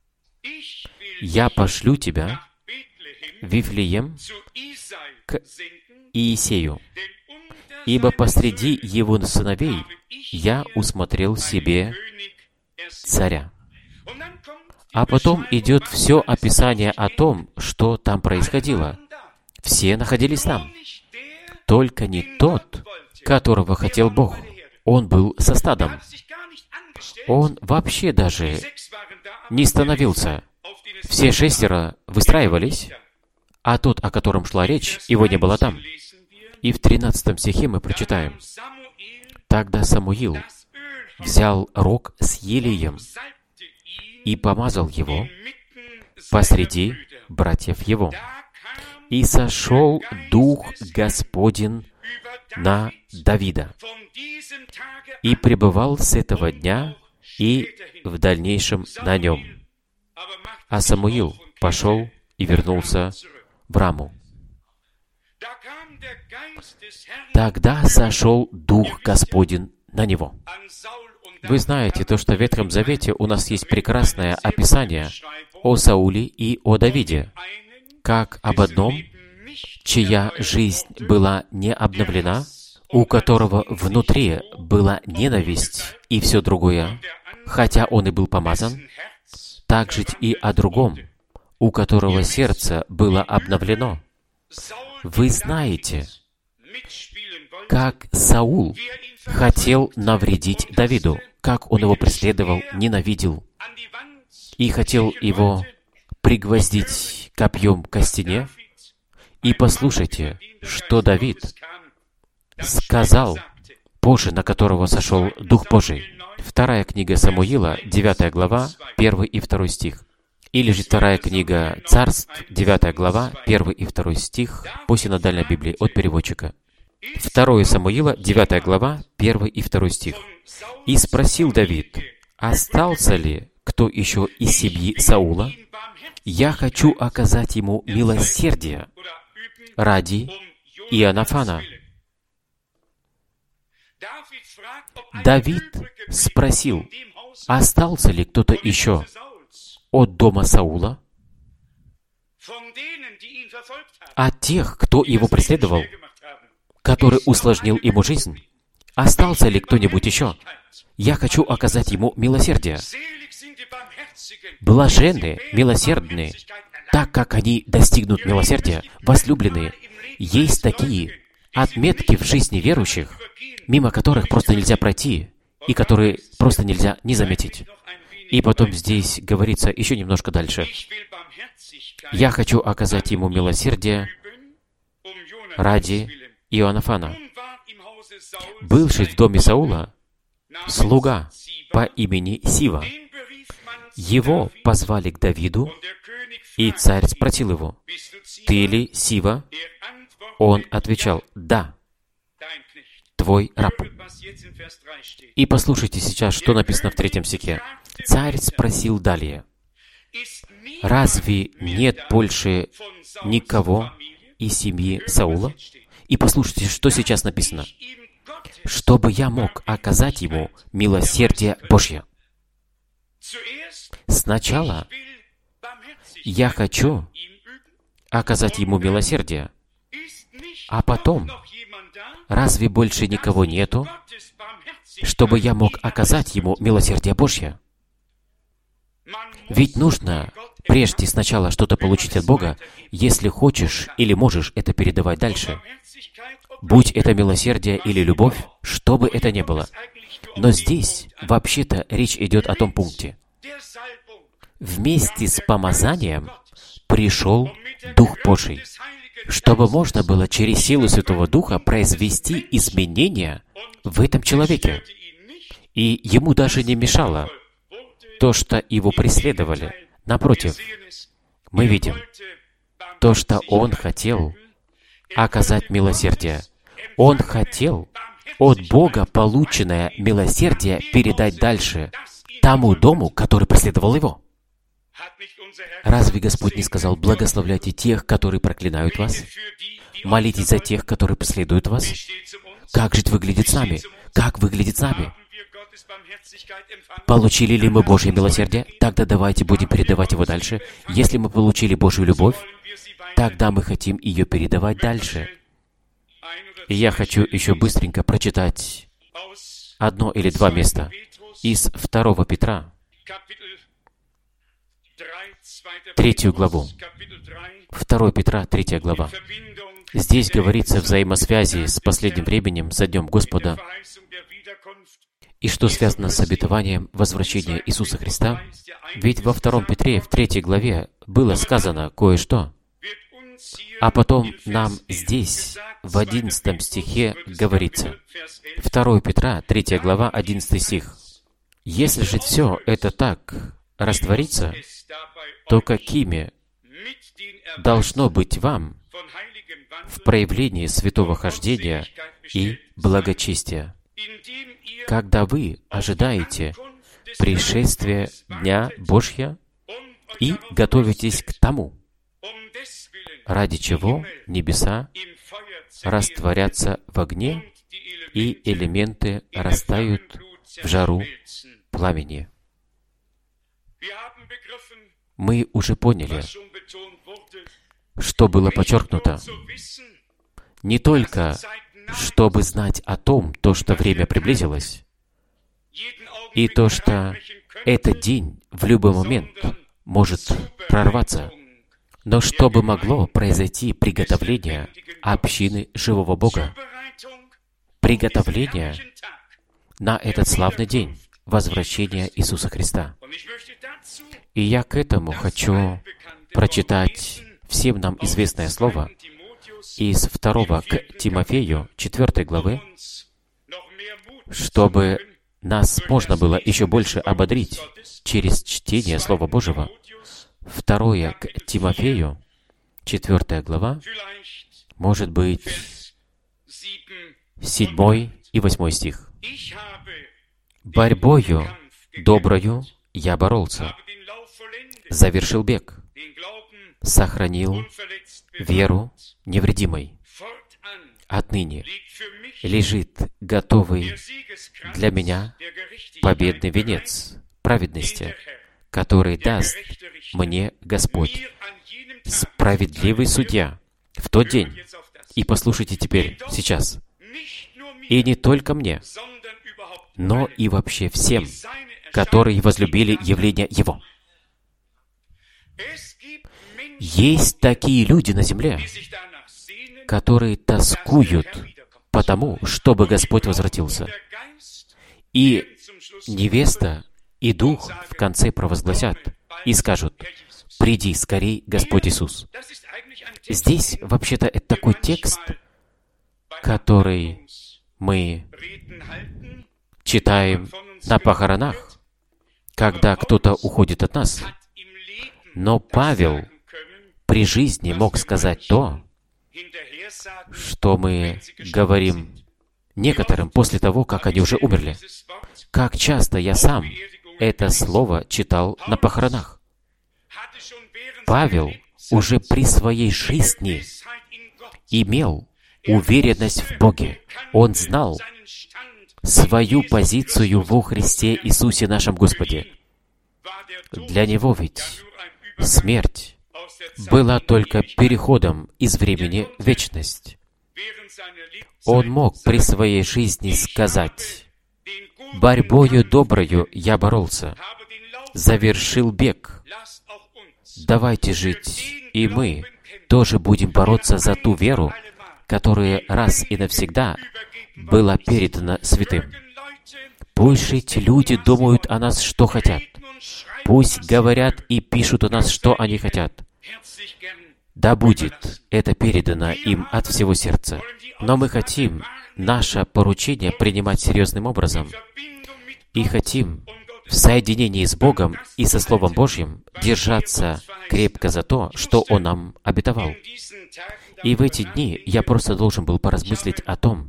Я пошлю тебя в Вифлеем к Иисею, ибо посреди его сыновей я усмотрел себе царя». А потом идет все описание о том, что там происходило. Все находились там. Только не тот, которого хотел Бог. Он был со стадом. Он вообще даже не становился. Все 6 выстраивались, а тот, о котором шла речь, его не было там. И в 13 стихе мы прочитаем. «Тогда Самуил взял рог с елеем и помазал его посреди братьев его. И сошел Дух Господень на Давида, и пребывал с этого дня и в дальнейшем на нем. А Самуил пошел и вернулся в Раму». тогда сошел Дух Господень на него. Вы знаете, то, что в Ветхом Завете у нас есть прекрасное описание о Сауле и о Давиде, как об одном, чья жизнь была не обновлена, у которого внутри была ненависть и все другое, хотя он и был помазан, также и о другом, у которого сердце было обновлено. Вы знаете, как Саул хотел навредить Давиду, как он его преследовал, ненавидел и хотел его пригвоздить копьем к стене. И послушайте, что Давид сказал позже, на которого сошел Дух Божий. Вторая книга Самуила, 9 глава, 1 и 2 стих. Или же вторая книга Царств, 9 глава, 1 и 2 стих по синодальной Библии от переводчика. 2 Самуила, 9 глава, 1 и 2 стих. «И спросил Давид, остался ли кто еще из семьи Саула? Я хочу оказать ему милосердие ради Иоаннафана». Давид спросил, остался ли кто-то еще от дома Саула, от тех, кто его преследовал, который усложнил ему жизнь. Остался ли кто-нибудь еще? Я хочу оказать ему милосердие. Блаженны, милосердные, так как они достигнут милосердия, возлюбленные. Есть такие отметки в жизни верующих, мимо которых просто нельзя пройти, и которые просто нельзя не заметить. И потом здесь говорится еще немножко дальше. «Я хочу оказать ему милосердие ради Иоаннафана». Бывший в доме Саула слуга по имени Сива. Его позвали к Давиду, и царь спросил его, «Ты ли Сива?» Он отвечал, «Да, твой раб». И послушайте сейчас, что написано в 3 стихе. Царь спросил далее, «Разве нет больше никого из семьи Саула?» И послушайте, что сейчас написано. «Чтобы я мог оказать ему милосердие Божье». Сначала я хочу оказать ему милосердие, а потом, разве больше никого нету, чтобы я мог оказать ему милосердие Божье? Ведь нужно прежде сначала что-то получить от Бога, если хочешь или можешь это передавать дальше. Будь это милосердие или любовь, что бы это ни было. Но здесь, вообще-то, речь идет о том пункте. Вместе с помазанием пришел Дух Божий, чтобы можно было через силу Святого Духа произвести изменения в этом человеке. И ему даже не мешало то, что его преследовали. Напротив, мы видим то, что он хотел оказать милосердие. Он хотел от Бога полученное милосердие передать дальше тому дому, который преследовал его. Разве Господь не сказал, благословляйте тех, которые проклинают вас? Молитесь за тех, которые преследуют вас? Как же это выглядит с нами? Как выглядит с нами? Получили ли мы Божье милосердие? Тогда давайте будем передавать его дальше. Если мы получили Божью любовь, тогда мы хотим ее передавать дальше. И я хочу еще быстренько прочитать одно или два места из 2 Петра, 3 главу. 2 Петра, 3 глава. Здесь говорится о взаимосвязи с последним временем, со Днем Господа, и что связано с обетованием возвращения Иисуса Христа. Ведь во 2 Петре, в 3 главе, было сказано кое-что. А потом нам здесь, в 11 стихе, говорится. 2 Петра, 3 глава, 11 стих. «Если же все это так растворится, то какими должно быть вам в проявлении святого хождения и благочестия, когда вы ожидаете пришествия Дня Божья и готовитесь к тому, ради чего небеса растворятся в огне, и элементы растают в жару пламени. Мы уже поняли, что было подчеркнуто. Не только, чтобы знать о том, что время приблизилось, и то, что этот день в любой момент может прорваться, но чтобы могло произойти приготовление общины живого Бога, приготовление на этот славный день возвращения Иисуса Христа. И я к этому хочу прочитать всем нам известное слово из 2 к Тимофею, 4 главы, чтобы нас можно было еще больше ободрить через чтение Слова Божьего. 2 к Тимофею, 4 глава, может быть, 7 и 8 стих. «Борьбою доброю я боролся, завершил бег, сохранил веру невредимой. Отныне лежит готовый для меня победный венец праведности, который даст мне Господь, справедливый судья, в тот день». И послушайте теперь, сейчас. «И не только мне, но и вообще всем, которые возлюбили явление Его». Есть такие люди на земле, которые тоскуют по тому, чтобы Господь возвратился. И невеста и дух в конце провозгласят и скажут: «Приди скорей, Господь Иисус». Здесь, вообще-то, это такой текст, который мы читаем на похоронах, когда кто-то уходит от нас. Но Павел при жизни мог сказать то, что мы говорим некоторым после того, как они уже умерли. Как часто я сам это слово читал на похоронах. Павел уже при своей жизни имел уверенность в Боге. Он знал свою позицию во Христе Иисусе нашем Господе. Для него ведь смерть была только переходом из времени в вечность. Он мог при своей жизни сказать: «Борьбою доброю я боролся, завершил бег». Давайте жить, и мы тоже будем бороться за ту веру, которая раз и навсегда была передана святым. Пусть жить люди думают о нас, что хотят. Пусть говорят и пишут о нас, что они хотят. Да будет это передано им от всего сердца. Но мы хотим наше поручение принимать серьезным образом. И хотим в соединении с Богом и со Словом Божьим держаться крепко за то, что Он нам обетовал. И в эти дни я просто должен был поразмыслить о том.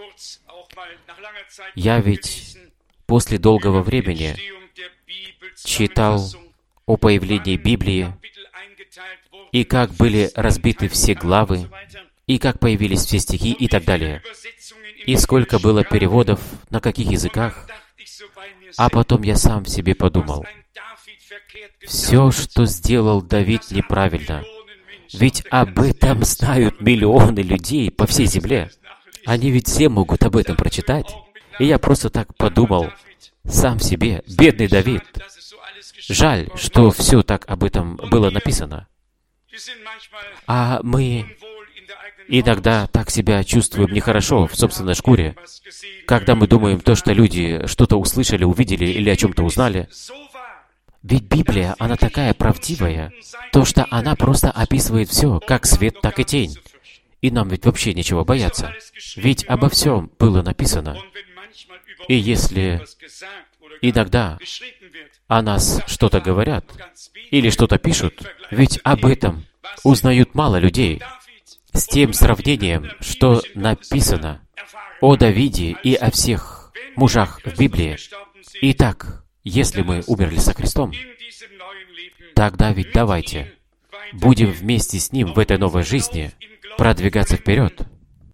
Я ведь после долгого времени читал о появлении Библии, и как были разбиты все главы, и как появились все стихи и так далее. И сколько было переводов, на каких языках. А потом я сам себе подумал: все, что сделал Давид, неправильно. Ведь об этом знают миллионы людей по всей земле. Они ведь все могут об этом прочитать. И я просто так подумал сам себе: бедный Давид. Жаль, что все так об этом было написано. А мы иногда так себя чувствуем нехорошо в собственной шкуре, когда мы думаем то, что люди что-то услышали, увидели или о чем-то узнали. Ведь Библия, она такая правдивая, то, что она просто описывает все, как свет, так и тень. И нам ведь вообще нечего бояться. Ведь обо всем было написано. И если иногда о нас что-то говорят или что-то пишут, ведь об этом узнают мало людей. С тем сравнением, что написано о Давиде и о всех мужах в Библии. Итак, если мы умерли со Христом, тогда ведь давайте будем вместе с Ним в этой новой жизни продвигаться вперед.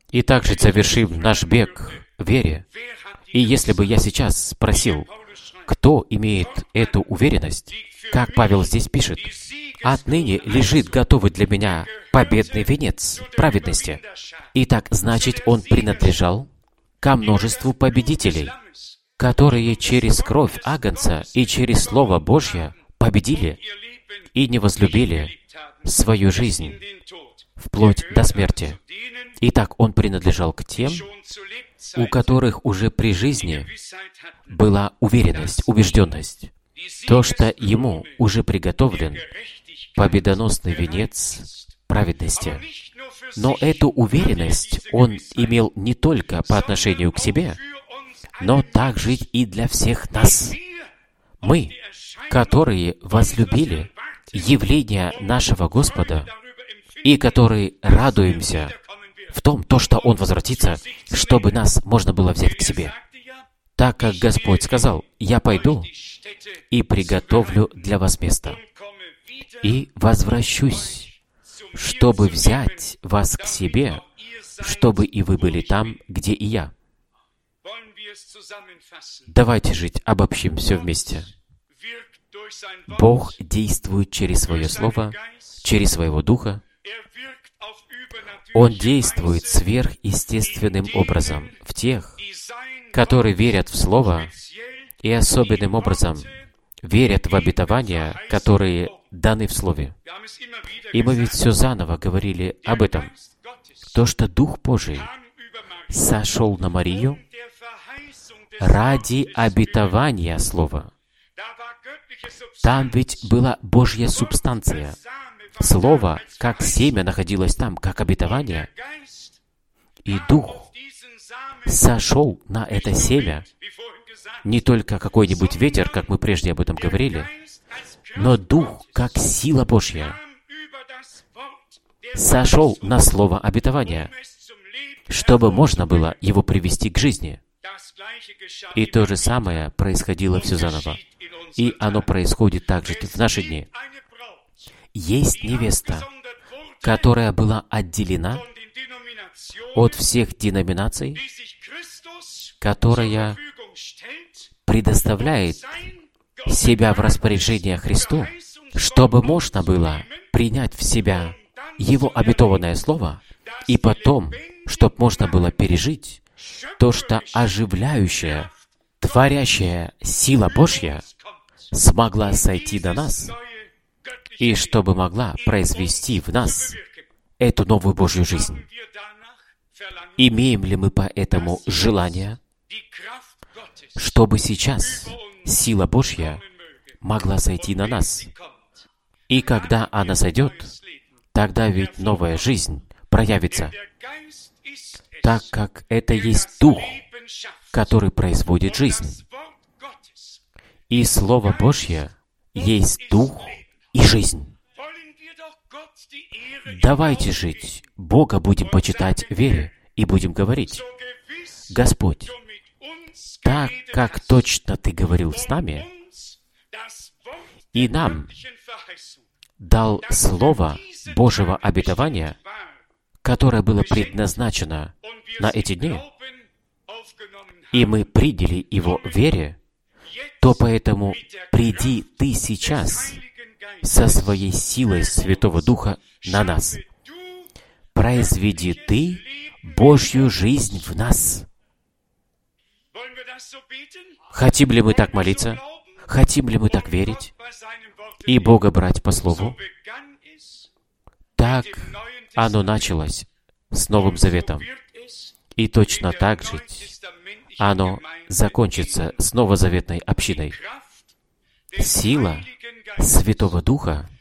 и также завершим наш бег в вере. И если бы я сейчас спросил, кто имеет эту уверенность, как Павел здесь пишет, «Отныне лежит готовый для меня победный венец праведности». Итак, значит, он принадлежал ко множеству победителей, которые через кровь Агнца и через Слово Божье победили и не возлюбили свою жизнь вплоть до смерти. Итак, он принадлежал к тем, у которых уже при жизни была уверенность, убежденность, то, что ему уже приготовлен победоносный венец праведности. Но эту уверенность он имел не только по отношению к себе, но также и для всех нас. Мы, которые возлюбили явление нашего Господа и которые радуемся в том, что Он возвратится, чтобы нас можно было взять к себе. Так как Господь сказал, «Я пойду и приготовлю для вас место, и возвращусь, чтобы взять вас к себе, чтобы и вы были там, где и я». Давайте обобщим все вместе. Бог действует через Свое Слово, через Своего Духа. Он действует сверхъестественным образом в тех, которые верят в Слово и особенным образом верят в обетования, которые даны в Слове. И мы ведь все заново говорили об этом. То, что Дух Божий сошел на Марию ради обетования Слова. Там ведь была Божья субстанция. Слово, как семя, находилось там, как обетование. И Дух сошел на это семя. Не только какой-нибудь ветер, как мы прежде об этом говорили, но Дух, как сила Божья, сошел на слово обетования, чтобы можно было его привести к жизни. И то же самое происходило все заново. И оно происходит также в наши дни. Есть невеста, которая была отделена от всех деноминаций, которая предоставляет себя в распоряжение Христу, чтобы можно было принять в себя Его обетованное Слово, и потом, чтобы можно было пережить то, что оживляющая, творящая сила Божья смогла сойти до нас, и чтобы могла произвести в нас эту новую Божью жизнь. Имеем ли мы поэтому желание, чтобы сейчас сила Божья могла сойти на нас? И когда она сойдет, тогда ведь новая жизнь проявится, так как это есть Дух, который производит жизнь. И Слово Божье есть Дух и жизнь. Давайте жить, Бога будем почитать в вере и будем говорить: «Господь, так как точно Ты говорил с нами, и нам дал Слово Божьего обетования, которое было предназначено на эти дни, и мы приняли его в вере, то поэтому приди Ты сейчас со своей силой Святого Духа на нас. Произведи Ты Божью жизнь в нас». Хотим ли мы так молиться? Хотим ли мы так верить и Бога брать по Слову? Так оно началось с Новым Заветом. И точно так же оно закончится с новозаветной общиной. Сила Святого Духа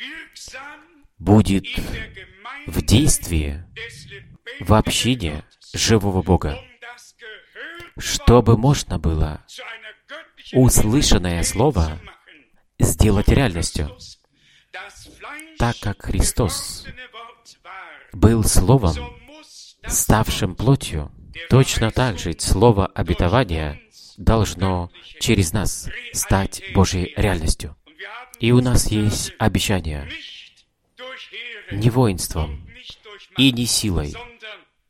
будет в действии, в общине живого Бога, чтобы можно было услышанное Слово сделать реальностью. Так как Христос был Словом, ставшим плотью, точно так же Слово обетования должно через нас стать Божьей реальностью. И у нас есть обещание не воинством и не силой,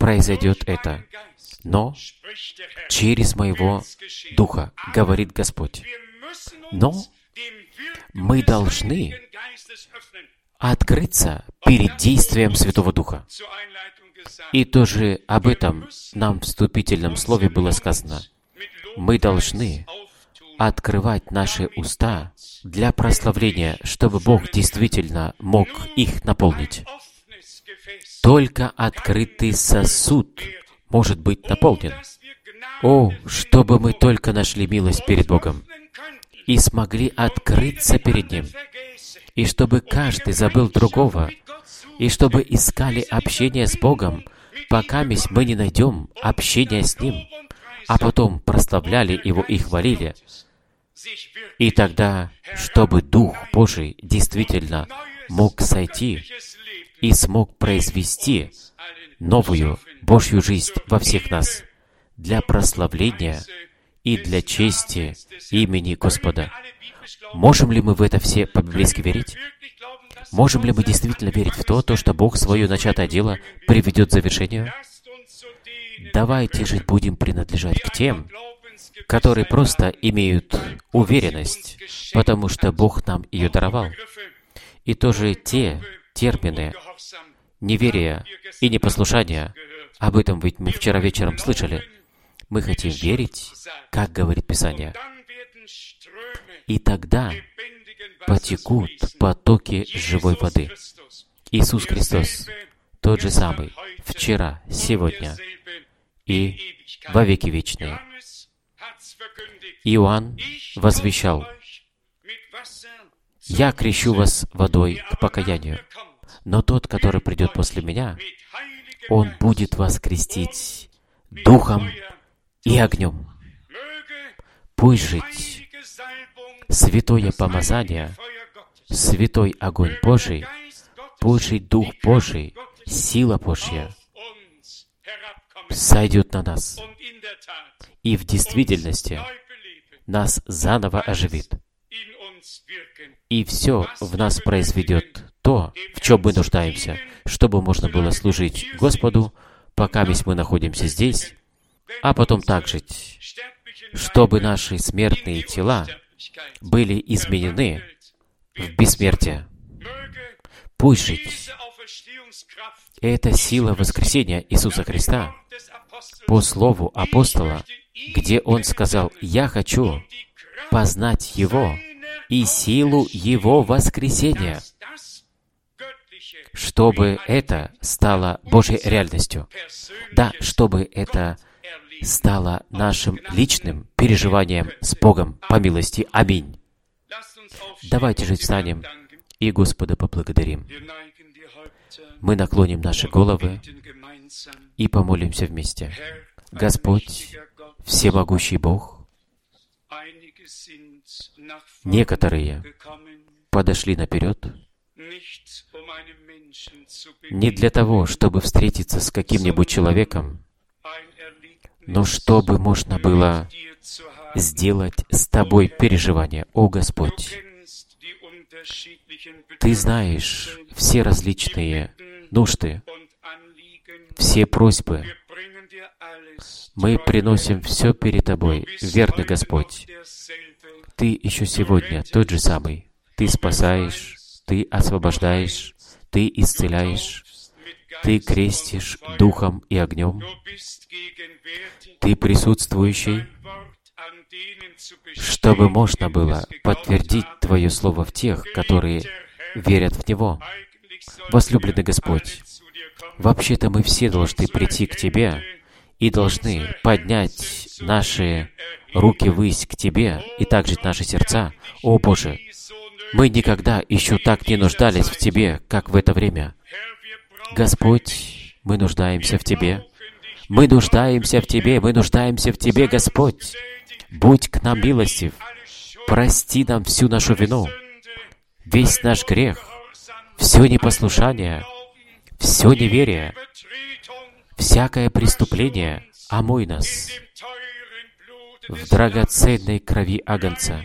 произойдет это. Но через моего Духа, говорит Господь. Но мы должны открыться перед действием Святого Духа. И тоже об этом нам в вступительном слове было сказано. Мы должны открывать наши уста для прославления, чтобы Бог действительно мог их наполнить. Только открытый сосуд может быть наполнен. О, чтобы мы только нашли милость перед Богом и смогли открыться перед Ним, и чтобы каждый забыл другого, и чтобы искали общение с Богом, пока мы не найдем общения с Ним, а потом прославляли Его и хвалили. И тогда, чтобы Дух Божий действительно мог сойти и смог произвести новую Божью жизнь во всех нас для прославления и для чести имени Господа. Можем ли мы в это все по-библейски верить? Можем ли мы действительно верить в то, что Бог свое начатое дело приведет к завершению? Давайте же будем принадлежать к тем, которые просто имеют уверенность, потому что Бог нам ее даровал. И тоже те термины неверия и непослушания, об этом ведь мы вчера вечером слышали. Мы хотим верить, как говорит Писание. И тогда потекут потоки живой воды. Иисус Христос тот же самый, вчера, сегодня и во веки вечные. Иоанн возвещал: «Я крещу вас водой к покаянию, но тот, который придет после меня, Он будет вас крестить духом и огнем». Пусть жить святое помазание, святой огонь Божий, пусть жить Дух Божий, сила Божья сойдет на нас и в действительности нас заново оживит. И все в нас произведет то, в чем мы нуждаемся, чтобы можно было служить Господу, пока мы находимся здесь, а потом так жить, чтобы наши смертные тела были изменены в бессмертие. Пусть жить. Это сила воскресения Иисуса Христа по слову апостола, где Он сказал: «Я хочу познать Его и силу Его воскресения», чтобы это стало Божьей реальностью. Да, чтобы это стало нашим личным переживанием с Богом по милости. Аминь. Давайте же встанем и Господа поблагодарим. Мы наклоним наши головы и помолимся вместе. Господь, всемогущий Бог, некоторые подошли наперед не для того, чтобы встретиться с каким-нибудь человеком, но чтобы можно было сделать с Тобой переживание. О Господь, Ты знаешь все различные нужды, все просьбы. Мы приносим все перед Тобой, верный Господь. Ты еще сегодня тот же самый. Ты спасаешь, Ты освобождаешь, Ты исцеляешь, Ты крестишь духом и огнем. Ты присутствующий, чтобы можно было подтвердить Твое Слово в тех, которые верят в Него. Возлюбленный Господь, вообще-то мы все должны прийти к Тебе и должны поднять наши руки ввысь к Тебе и также наши сердца. О Боже, мы никогда еще так не нуждались в Тебе, как в это время. Господь, мы нуждаемся в Тебе. Мы нуждаемся в Тебе, мы нуждаемся в Тебе, Господь. Будь к нам милостив. Прости нам всю нашу вину, весь наш грех, все непослушание, все неверие, всякое преступление. Омой нас в драгоценной крови Агнца.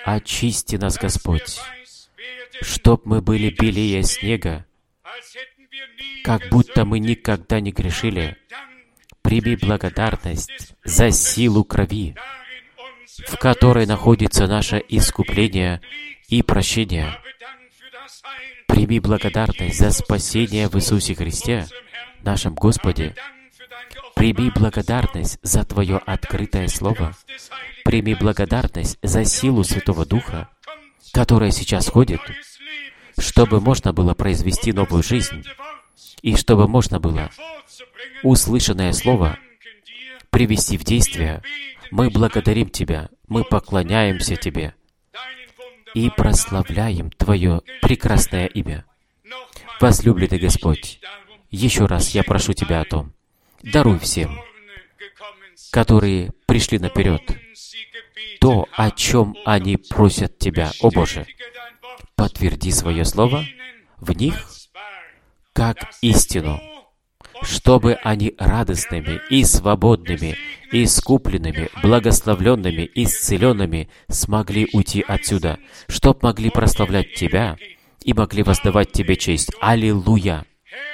Очисти нас, Господь, чтоб мы были белее снега, как будто мы никогда не грешили. Прими благодарность за силу крови, в которой находится наше искупление и прощение. Прими благодарность за спасение в Иисусе Христе, нашем Господе. Прими благодарность за Твое открытое Слово. Прими благодарность за силу Святого Духа, которая сейчас ходит, чтобы можно было произвести новую жизнь, и чтобы можно было услышанное Слово привести в действие. Мы благодарим Тебя, мы поклоняемся Тебе и прославляем Твое прекрасное имя. Возлюбленный Господь, еще раз я прошу Тебя о том, даруй всем, которые пришли наперед, то, о чем они просят Тебя, о Боже. Подтверди свое Слово в них, как истину, чтобы они радостными и свободными, искупленными, благословленными, исцеленными смогли уйти отсюда, чтоб могли прославлять Тебя и могли воздавать Тебе честь. Аллилуйя!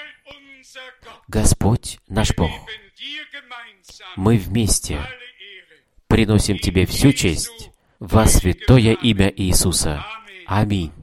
Господь наш Бог, мы вместе приносим Тебе всю честь во святое имя Иисуса. Аминь.